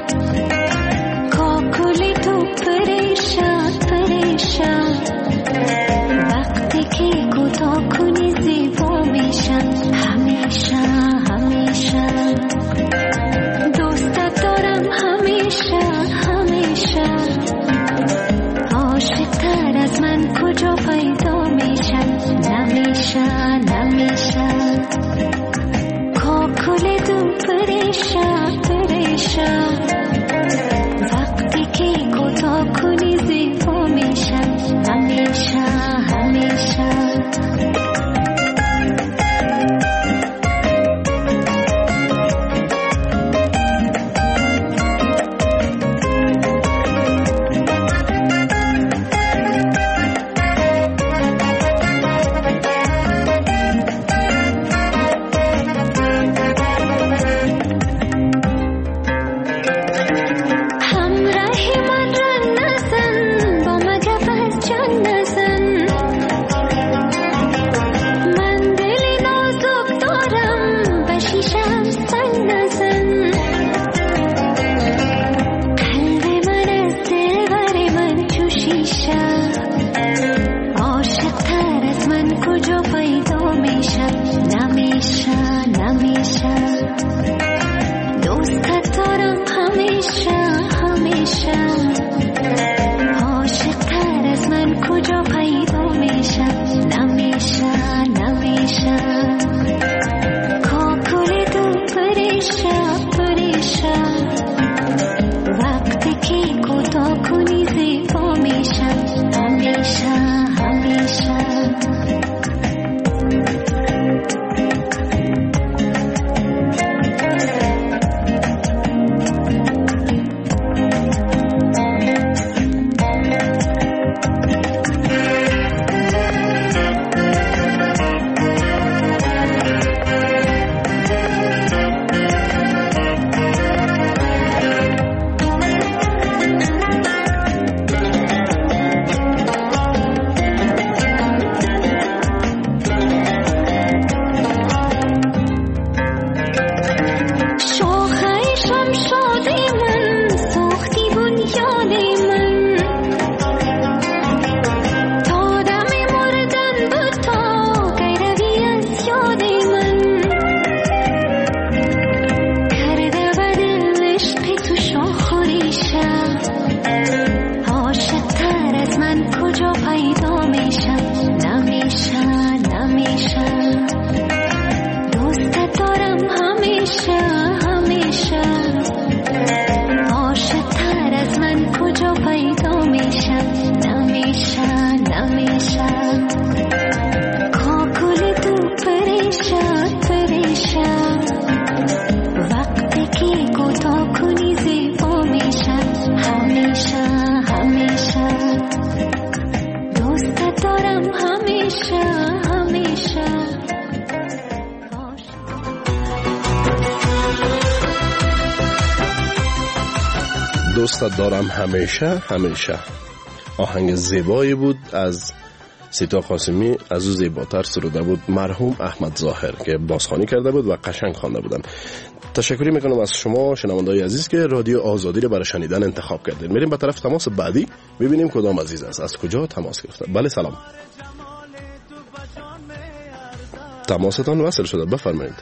[SPEAKER 15] جا پیدا میشه نمیشه کاکل تو پریشان وقتی که کوتاه کنی زیبا میشه همیشه دوست دارم همیشه
[SPEAKER 12] دوستت دارم همیشه. آهنگ زیبایی بود از سیتا قاسمی، از او زیباتر سروده بود مرحوم احمد ظاهر که بازخوانی کرده بود و قشنگ خوانده بودن. تشکری میکنم از شما شنونده‌های عزیز که رادیو آزادی رو برای شنیدن انتخاب کردید. میریم به طرف تماس بعدی ببینیم کدام عزیز است، از کجا تماس گرفته. بله سلام، تماستان وصل شده، بفرمایید.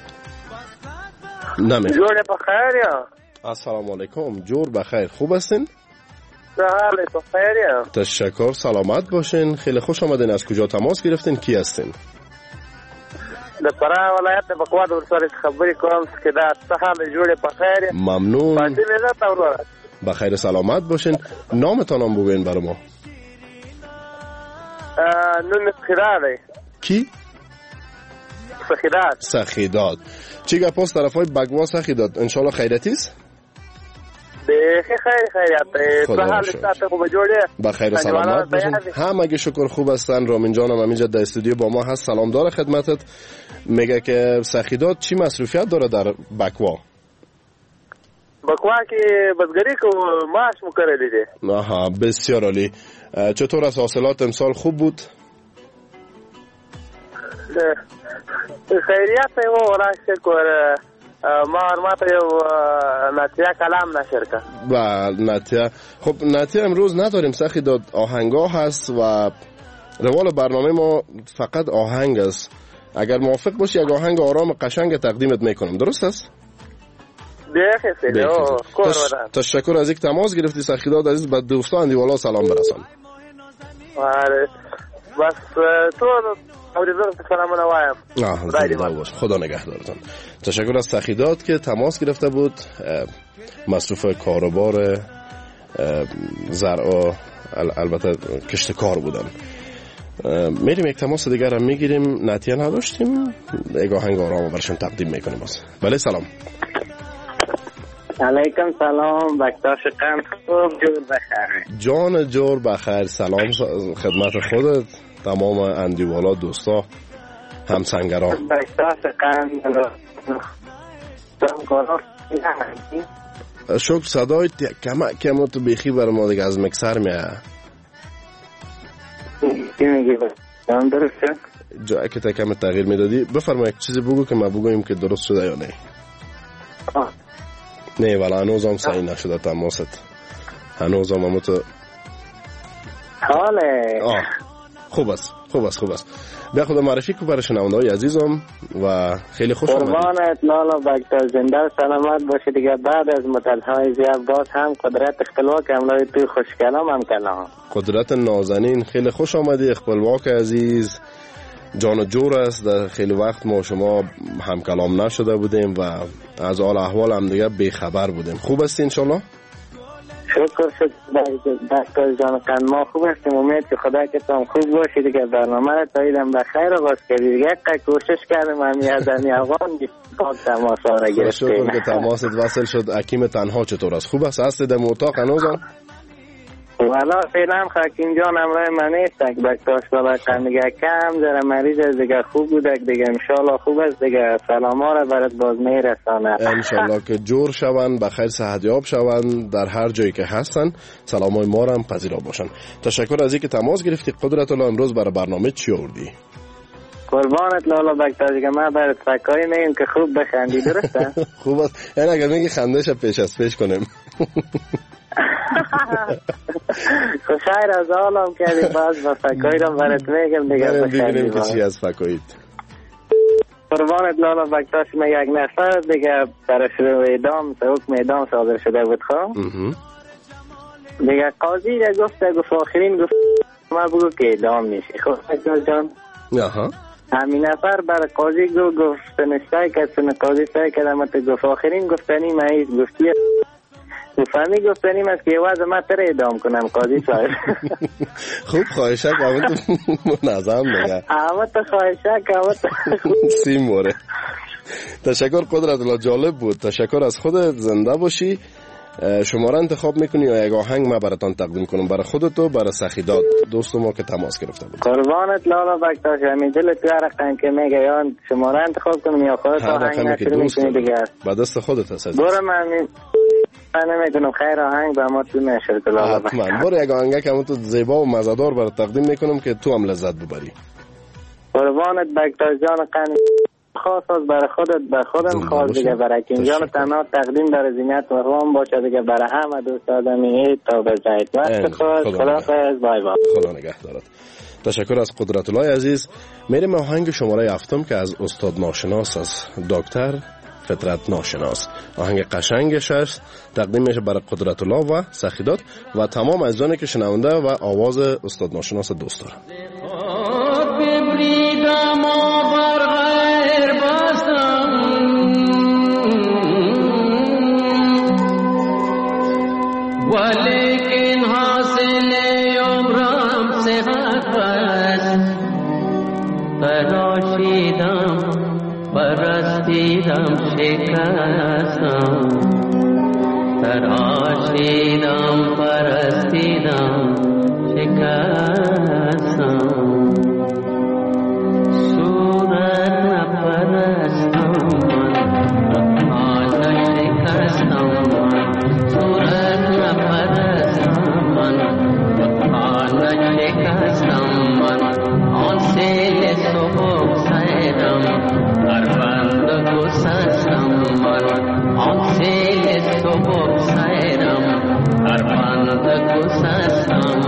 [SPEAKER 16] جور بخیر یا؟
[SPEAKER 12] السلام علیکم. جور بخیر، خوب هستین؟
[SPEAKER 16] بله بخیر یا؟
[SPEAKER 12] تشکر، سلامت باشین. خیلی خوش آمدین. از کجا تماس گرفتین؟ کی هستین؟
[SPEAKER 16] در فراه ولایت بقواد ورسره خبری کوم که دا سهال جور بخیر.
[SPEAKER 12] ممنون. بخیر سلامت باشین. نامتان هم بگوین برای ما.
[SPEAKER 16] نون سخیداد.
[SPEAKER 12] کی؟ سخیداد. چی گپ است طرفای بگوا سخیداد؟ انشالله خیرتیست؟
[SPEAKER 16] خیریت. سهال استاد خوب جوړه.
[SPEAKER 12] بخیر سلامت باشین. همه شکر خوب هستن. رامین جانم همینجا در استودیو با ما هست. سلام داره خدمتت. میگه که سخیداد چی مصروفیت داره در بکوا؟
[SPEAKER 16] بکوا که بزگری که معاش مکرر دیده.
[SPEAKER 12] آها بسیار عالی. چطور از حاصلات امسال خوب بود؟
[SPEAKER 16] خیریت و ولا شکر. ما یو ناتیا کلام نشر که.
[SPEAKER 12] بله ناتیا. خب ناتیا امروز نداریم سخیداد، آهنگا هست و روال برنامه ما فقط آهنگ است. اگر موافق باشی یک آهنگ آرام قشنگ تقدیمت میکنم، درست است؟ تشکر از اینکه تماس گرفتی سخیداد عزیز. به دوستان اندیوالا سلام برسان.
[SPEAKER 16] بس تو اوریدار سلام نوایم.
[SPEAKER 12] خدا نگهدارتان. تشکر از سخیداد که تماس گرفته بود. مصروف کاروبار زرع البته کشتکار بودن. میریم یک تماس دیگر هم میگیریم. ناتیا نداشتیم، یک آهنگ آرام برشون تقدیم میکنیم. بله سلام.
[SPEAKER 16] علیکم سلام. بکتاش قند خوب جور بخیر.
[SPEAKER 12] جان جور بخیر. سلام خدمت خودت، تمام اندیوالا، دوستا، همسنگران.
[SPEAKER 16] بکتاش قند
[SPEAKER 12] شکر. صدای کم تو بیخی بر ما دیگه از مکسر میه.
[SPEAKER 16] چی میگی؟ درسته؟
[SPEAKER 12] جایی که تا کم تغییر میدادی بفرما یک چیزی بگو که ما بگویم که درست شده یا نه. نه ولی هنوز هم صحیح نشده تماست. هنوز هم همو تو
[SPEAKER 16] حاله.
[SPEAKER 12] خوب است. بیا خدا معرفی کو برای شنونده های عزیزم و خیلی خوش آمدید.
[SPEAKER 16] قربانت لالا بکتا زنده و سلامت باشی دیگه. بعد از مدت‌های زیاد باز هم قدرت اختلاق املای توی خوشکلام هم کلام.
[SPEAKER 12] قدرت نازنین خیلی خوش آمدی. اخبالواک عزیز جان و جور است. در خیلی وقت ما شما هم کلام نشده بودیم و از حال احوال هم دیگه بیخبر بودیم. خوب هستی انشالله؟
[SPEAKER 16] شکر دکتر جان قند ما خوب هستیم. امید که خدا که تو هم خوب باشی دیگه. برنامه را تاییدم بخیر آغاز کردی دیگه. کوشش کردم همی از این افغان تماس را گرفتیم.
[SPEAKER 12] شکر که تماست وصل شد. حکیم تنها چطور است؟ خوب است؟ هستی در اتاق هنوزم؟
[SPEAKER 16] والا فعلا حکیم جان امرای من نیست. بکتاش بالا دیگه کم ذره مریض از دیگه خوب بودک دیگه. انشالله خوب است دیگه. سلام ها را برات باز میرسانه
[SPEAKER 12] انشالله که جور شون، بخیر صحتیاب شون در هر جایی که هستن. سلام های ما را هم پذیرا باشن. تشکر از اینکه تماس گرفتی. قدرت الله امروز برای برنامه چی آوردی؟
[SPEAKER 16] قربانت لالا بکتاش دیگه. ما برات فکایی میم که خوب بخندی، درسته؟
[SPEAKER 12] خوب است. یعنی اگر میگی خندش پیش از پیش کنیم.
[SPEAKER 16] خوشایر از حالم کردی. باز با فکایی رو برات میگم دیگه.
[SPEAKER 12] ببینیم که چی از فکایید.
[SPEAKER 16] قربانت لالا بکتاش ما یک نفر دیگه برای شروع اعدام حکم اعدام صادر شده بود. خب دیگه قاضی را گفت آخرین گفت ما بگو که اعدام میشه. خب بکتاش جان همین نفر برای قاضی گفت نشتای که قاضی سای که دمت گفت آخرین گفتنی معیز گفتی فهمی گفتنیم است که یواز ما تر ادام کنم قاضی صاحب.
[SPEAKER 12] خوب خواهشک همون تو منظم نگه
[SPEAKER 16] همون تو خواهشک همون تو
[SPEAKER 12] سیموره. تشکر قدرت الله، جالب بود. تشکر از خودت، زنده باشی. شماره انتخاب میکنی یا یک آهنگ ما براتان تقدیم کنم؟ برای خودت و برای سخیداد دوست ما که تماس گرفته بود.
[SPEAKER 16] قربانت لالا بکتاش، همین دلت بیارقن که میگه یا شماره انتخاب کنم یا خودت آهنگ نشر میکنی دیگه
[SPEAKER 12] با دست خودت هست.
[SPEAKER 16] برو من نمیکنم خیر آهنگ با ما تو نشر لالا بکتاش.
[SPEAKER 12] برو یک آهنگ که همون تو زیبا و مزدار برای تقدیم میکنم که تو هم لذت ببری.
[SPEAKER 16] قربانت بکتاش جان قنی خاص از برای خودت به خودم خاص دیگه برای کنجان تنها تقدیم در زینت مرحوم باشه دیگه برای همه دوست آدمی تا به زید وقت خود. خداحافظ، بای بای.
[SPEAKER 12] خدا نگهدارت. تشکر از قدرت الله عزیز. میریم آهنگ شماره 7 که از استاد ناشناس، از دکتر فطرت ناشناس. آهنگ قشنگش است، تقدیم میشه برای قدرت الله و سخیدات و تمام عزیزانی که شنونده و آواز استاد ناشناس دوست دارن.
[SPEAKER 11] ولیکن حاصل عمرم صحت بس، تراشیدم پرستیدم شکستم، تراشیدم پرستیدم شکستم، صورت نپرستم من نشکستم، صورت نپرستم من نشکستم، من آن سیل صبح سیدم در بند گسستم، من آن سیل صبح سیدم در بند گسستم.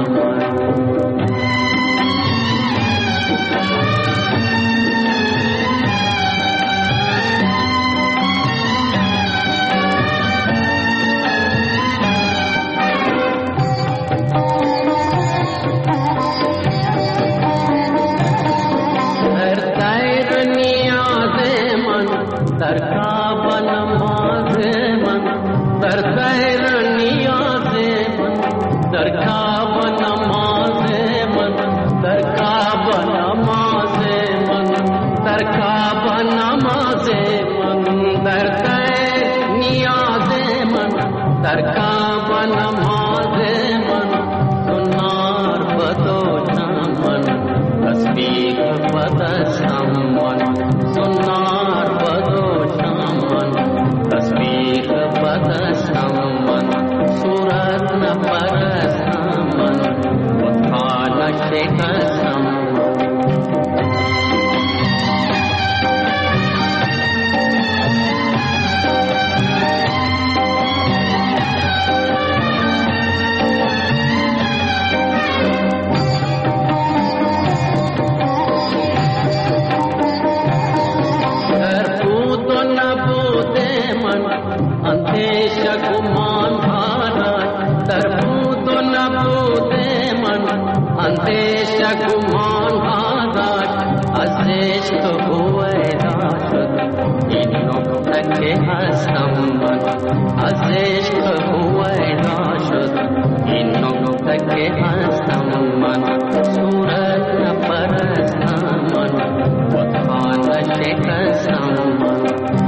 [SPEAKER 11] در کعب نماز من، در خیر نیاز من، در کعب نماز من، در کعب نماز من، در کعب نماز من، در خیر نیاز من، در کعب نماز من، سنار بدوشم من، تسبیح بدستم من، سنار تسبیح بدستم من، صورت نپرستم من، بت‌ها نشکستم من. اندیش گمان آزاد از عشق هویدا شد، این نقطه که هستم من، از عشق هویدا شد، این نقطه که هستم من، صورت نپرستم من، بت‌ها نشکستم من.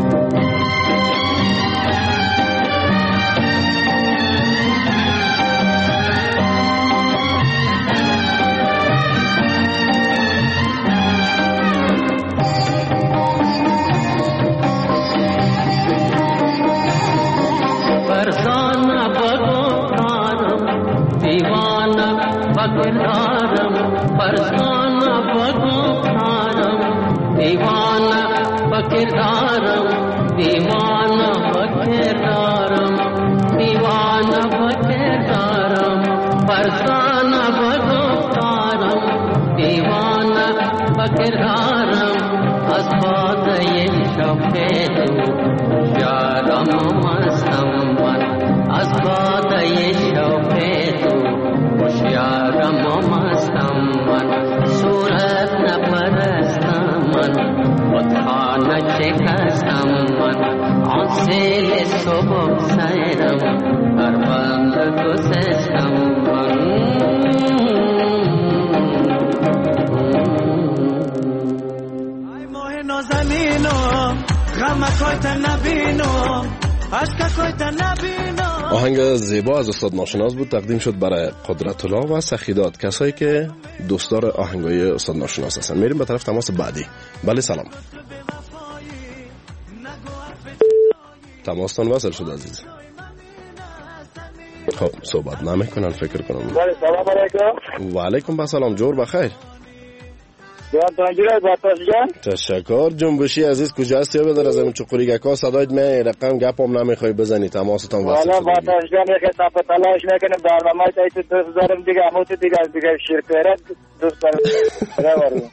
[SPEAKER 11] فرزانه بگفتارم دیوانه بگردارم، فرزانه بگفتارم دیوانه بگردارم، دیوانه بگردارم، دیوانه بگردارم، فرزانه بگفتارم دیوانه بگردارم، از باده شب تو یارم مستم من، از باده شب تو یارم مستم من، صورت نپرستم من، بت‌ها نشکستم من، آن سیل صبح سیرم
[SPEAKER 12] آهنگ زیبا از استاد ناشناس بود، تقدیم شد برای قدرت الله و سخیدات، کسایی که دوستدار آهنگای استاد ناشناس هستن. میریم به طرف تماس بعدی. بله سلام. تماستان وصل شد عزیز. خب صحبت نمیکنن فکر کنم.
[SPEAKER 16] بله سلام علیکم.
[SPEAKER 12] و علیکم السلام. جور بخیر.
[SPEAKER 16] جان
[SPEAKER 12] تشکر. جنبشی عزیز کجا هستی؟ یا بدر از این چقوریگکا صدایت می رقم گپم نمیخوای بزنی، تماستان وصل شد.
[SPEAKER 16] والا باتاش جان یک صاحب تلاش میکنه برنامه تایید دوست دارم دیگه هموت دیگه شیرپیره دوست دارم.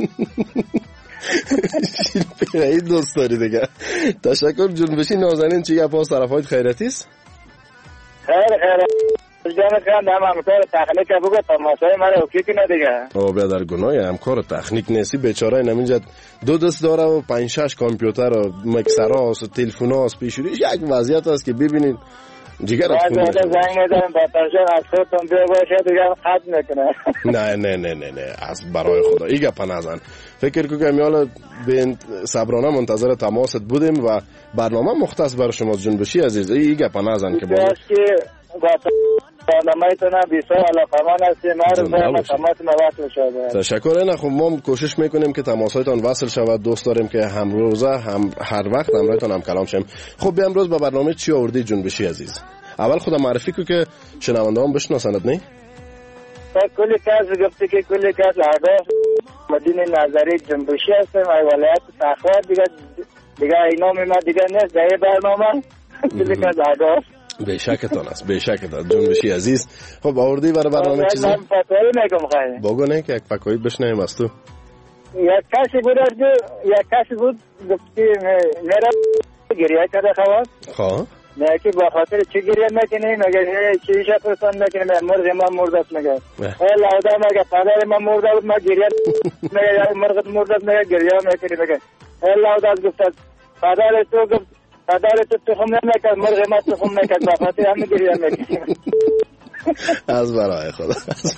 [SPEAKER 12] شیرپیره دوست داری دیگه. تشکر. جنبشی نازنین چی گپا طرفایت خیرتی است؟
[SPEAKER 16] خیر جان خان همکار تکنیک بگو تماشای مرا اوکی کنه دیگه.
[SPEAKER 12] او بیادر گناه همکار تکنیک نیستی، بیچاره نمینجد دو دست داره و 5-6 کامپیوتر و مکسر هاست و تلفون هاست پیشوریش. یک وضعیت هست که ببینید جگرت خون
[SPEAKER 16] میشه. زنگ میزنم باترشان از خودتون بیا باشه دیگه خط میکنه.
[SPEAKER 12] نه از برای خدا ایگه پنازن. فکر کنم که حالا به صبرانه منتظر تماست بودیم و برنامه مختص برای شما جنبشی عزیز. ایگه پنازن که باید
[SPEAKER 16] برنامه‌تون بسیار علاقه‌مند هستیم. ما تماس وصل شده.
[SPEAKER 12] تشکر. نه خب ما کوشش میکنیم که تماس‌هایتان وصل شود. دوست داریم که هم روزه هم هر وقت همراهتان هم کلام شیم. خب بیا امروز به برنامه چی آوردی جنبشی عزیز؟ اول خودم معرفی کو که شنونده‌ام بشناسند. نه
[SPEAKER 16] کلی کس گفتی که کلی کس اهداف مدین نظری جنبشی هستم ای ولایت سخوات دیگه اینا میمد دیگه نیست در برنامه. کلی کس اهداف
[SPEAKER 12] بیشکتان است. بیشکتان جنبشی عزیز. خب آوردی برای برنامه چیزی؟
[SPEAKER 16] من فکری میگم خیلی
[SPEAKER 12] بگو نه که یک فکایی بشنویم از تو.
[SPEAKER 16] یک کسی بود گفتی میرا گریه کرده خواهد.
[SPEAKER 12] خواه
[SPEAKER 16] نه که با خاطر چی گریه میکنی؟ مگه چیشه پرسان میکنی؟ مرغ من مرده است مگه لودا مگه پدر من مرده بود ما گریه مگه مرغ مرده است مگه گریه میکنی مگه لودا گفت پدر تو گفت پدر تو تخم نمیکرد مرغ ما تخم نمیکرد با خاطر همه گریه میکنی.
[SPEAKER 12] از برای خدا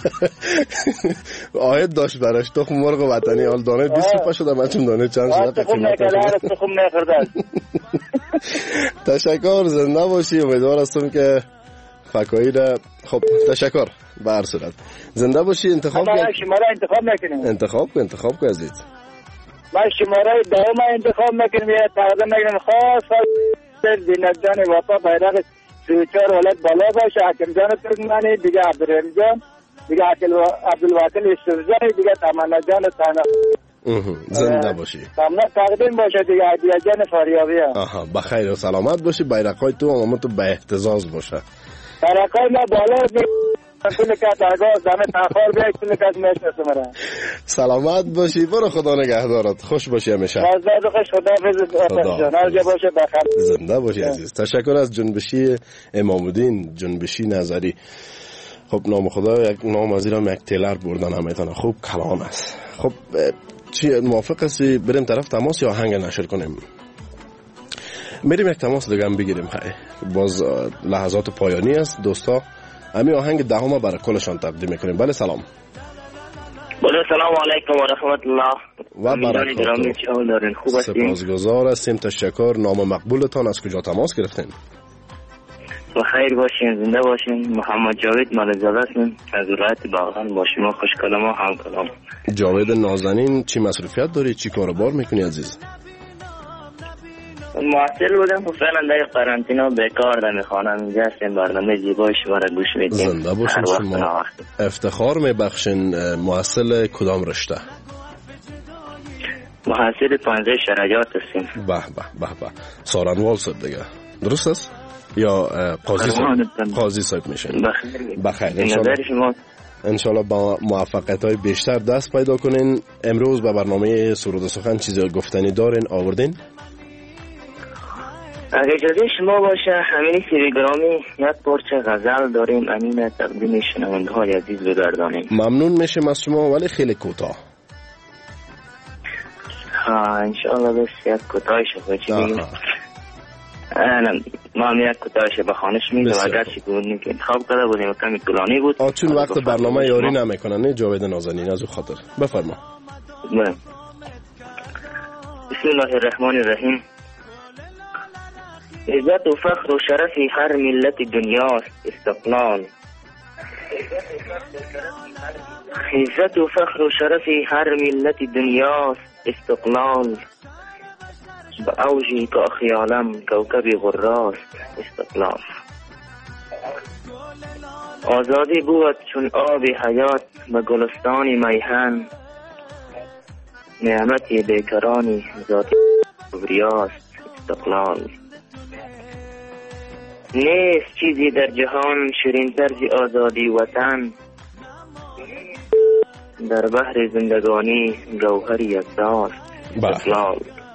[SPEAKER 12] آید داشت براش تخم مرغ وطنی حال دانه 20 روپا شده من چون دانه چند شده
[SPEAKER 16] تخم نکرد تخم نخورد.
[SPEAKER 12] تشکر. زنده باشی. امیدوار هستم که فکایی را خب تشکر به هر صورت زنده باشی. انتخاب کن.
[SPEAKER 16] شماره انتخاب نکنیم.
[SPEAKER 12] انتخاب کن عزیز.
[SPEAKER 16] من شماره دوم انتخاب میکنم. یه تقدیم میکنم خاص زینت جان وفا بیرق 34 ولد بالا باشه. حکم جان ترکمانی دیگه عبدالرحیم جان دیگه عبدالواکل یوسفزای دیگه تمنا جان تانا.
[SPEAKER 12] زنده باشی.
[SPEAKER 16] تمنا تقدیم باشه دیگه عدیه جان فاریابی.
[SPEAKER 12] بخیر و سلامت باشی. بیرقای تو امامت به احتزاز باشه.
[SPEAKER 16] بیرقای ما بالا کل کس آگاز دمه تاخار بیایی کل کس میشنسه مرا.
[SPEAKER 12] سلامت باشی. برو خدا نگهدارت. خوش باشی همیشه.
[SPEAKER 16] مازداد خوش. خدا حافظ. باشه بخیر.
[SPEAKER 12] زنده باشی عزیز. تشکر از جنبشی امام‌الدین جنبشی نظری. خب نام خدا یک نام از ایران یک تیلر بردن همیتونه خوب کلام است. خب چی موافق هستی بریم طرف تماس یا آهنگ نشر کنیم؟ میریم یک تماس دیگه هم بگیریم. باز لحظات پایانی است دوستا. همین آهنگ دهم برای کلشان تقدیم میکنیم. بله سلام.
[SPEAKER 17] بله سلام علیکم و رحمت الله
[SPEAKER 12] و برکاته.
[SPEAKER 17] خوب هستین؟
[SPEAKER 12] سپاسگزار هستیم. تشکر. نام مقبولتان از کجا تماس گرفتین؟
[SPEAKER 17] بخیر باشین. زنده باشین. محمد جاوید مالزاده هستم از ولایت باغان. با شما خوش کلام و هم کلام.
[SPEAKER 12] جاوید نازنین چی مصروفیت داری؟ چی کاروبار میکنی عزیز؟
[SPEAKER 17] محصل بودم و فعلا در قرنطینه بیکار در خانم اینجا هستیم. برنامه زیبای شما را گوش میدیم.
[SPEAKER 12] زنده باشین. شما افتخار میبخشین. محصل کدام رشته؟
[SPEAKER 17] محصل 15 شرایط هستیم.
[SPEAKER 12] به سارنوال صاحب دیگه درست است؟ یا قاضی صاحب میشین؟ بخیر. انشالله با موفقیت های بیشتر دست پیدا کنین. امروز به برنامه سرود و سخن چیزی گفتنی دارین آوردین؟
[SPEAKER 17] اگه اجازه شما باشه همین تلگرامی یک پارچه غزل داریم امین تقدیم شنونده های عزیز بگردانیم.
[SPEAKER 12] ممنون میشم از شما ولی خیلی کوتاه.
[SPEAKER 17] انشالله بس یک کوتاه شد چی بگیم. ما هم یک کوتاهش به خانش میدم و اگرچه بودیم که انتخاب کرده بودیم و کمی طولانی بود.
[SPEAKER 12] چون وقت برنامه یاری نمیکنن نه جاوید نازنین از او خاطر بفرما.
[SPEAKER 17] بسم الله الرحمن الرحیم. عزت و فخر و شرف هر ملت دنیاست استقلال. عزت و فخر و شرف هر ملت دنیاست استقلال. به اوجی که خیالم کوکب غراست استقلال. آزادی بود چون آب حیات به گلستان میهن. نعمت بیکرانی ذاتی کبریاست استقلال. نیست چیزی در جهان شیرین‌تر ز آزادی وطن. در بحر زندگانی گوهری یکتاست استقلال.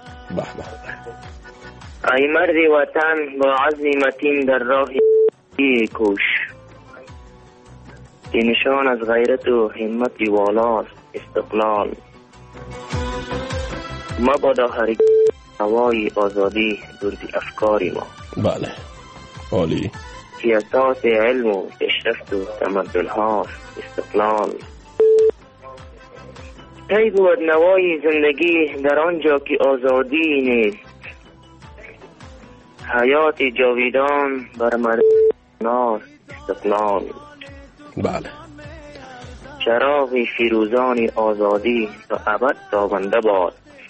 [SPEAKER 17] ای مرد وطن با عزم متین در راه کوش. که نشان از غیرت و همت والاست استقلال. مبادا هرگز هوای آزادی دور از افکاری ما.
[SPEAKER 12] بله عالی.
[SPEAKER 17] که اساس علم و پیشرفت و تمدن هاست استقلال. ای بود نوای زندگی در آنجا که آزادی نیست. حیات جاویدان بر مردم استقلال.
[SPEAKER 12] بله.
[SPEAKER 17] چراغ فیروزان آزادی تا ابد تابنده باد.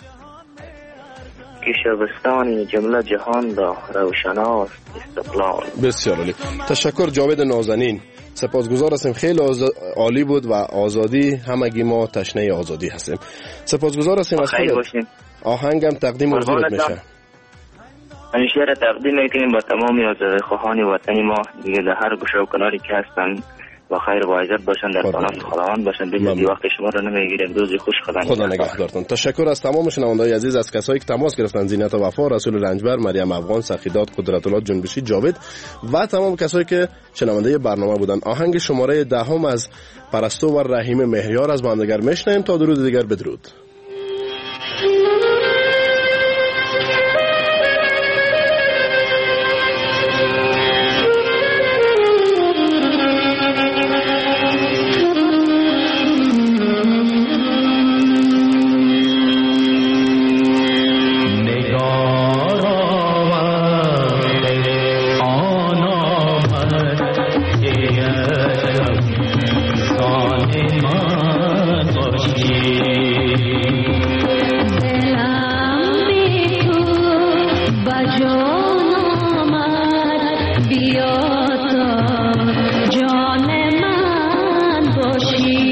[SPEAKER 17] که شبستان جمله جهان را روشناست استقلال.
[SPEAKER 12] بسیار عالی. تشکر جاوید نازنین. سپاسگزار هستیم. خیلی عالی بود و آزادی همگی ما تشنه آزادی هستیم. سپاسگزار هستیم از خودت. آهنگم تقدیم حضورت میشه.
[SPEAKER 17] این شعر تقدیم میکنیم با تمامی آزادخواهان وطنی ما دیگه در هر گوشه و کناری که هستن با خیر و عزت باشن، در پناه خداوند باشن. دیگه وقت شما رو نمیگیریم. روزی خوش خدا
[SPEAKER 12] نگهدارتون. تشکر از تمام شنوندگان عزیز، از کسایی که تماس گرفتن: زینت و وفا، رسول رنجبر، مریم افغان، سخیدات، قدرت الله جنبشی، جاوید و تمام کسایی که شنونده برنامه بودن. آهنگ شماره 10 از پرستو و رحیم مهریار از بندگار میشنیم. تا درود دیگر بدرود.
[SPEAKER 15] جان من باشی.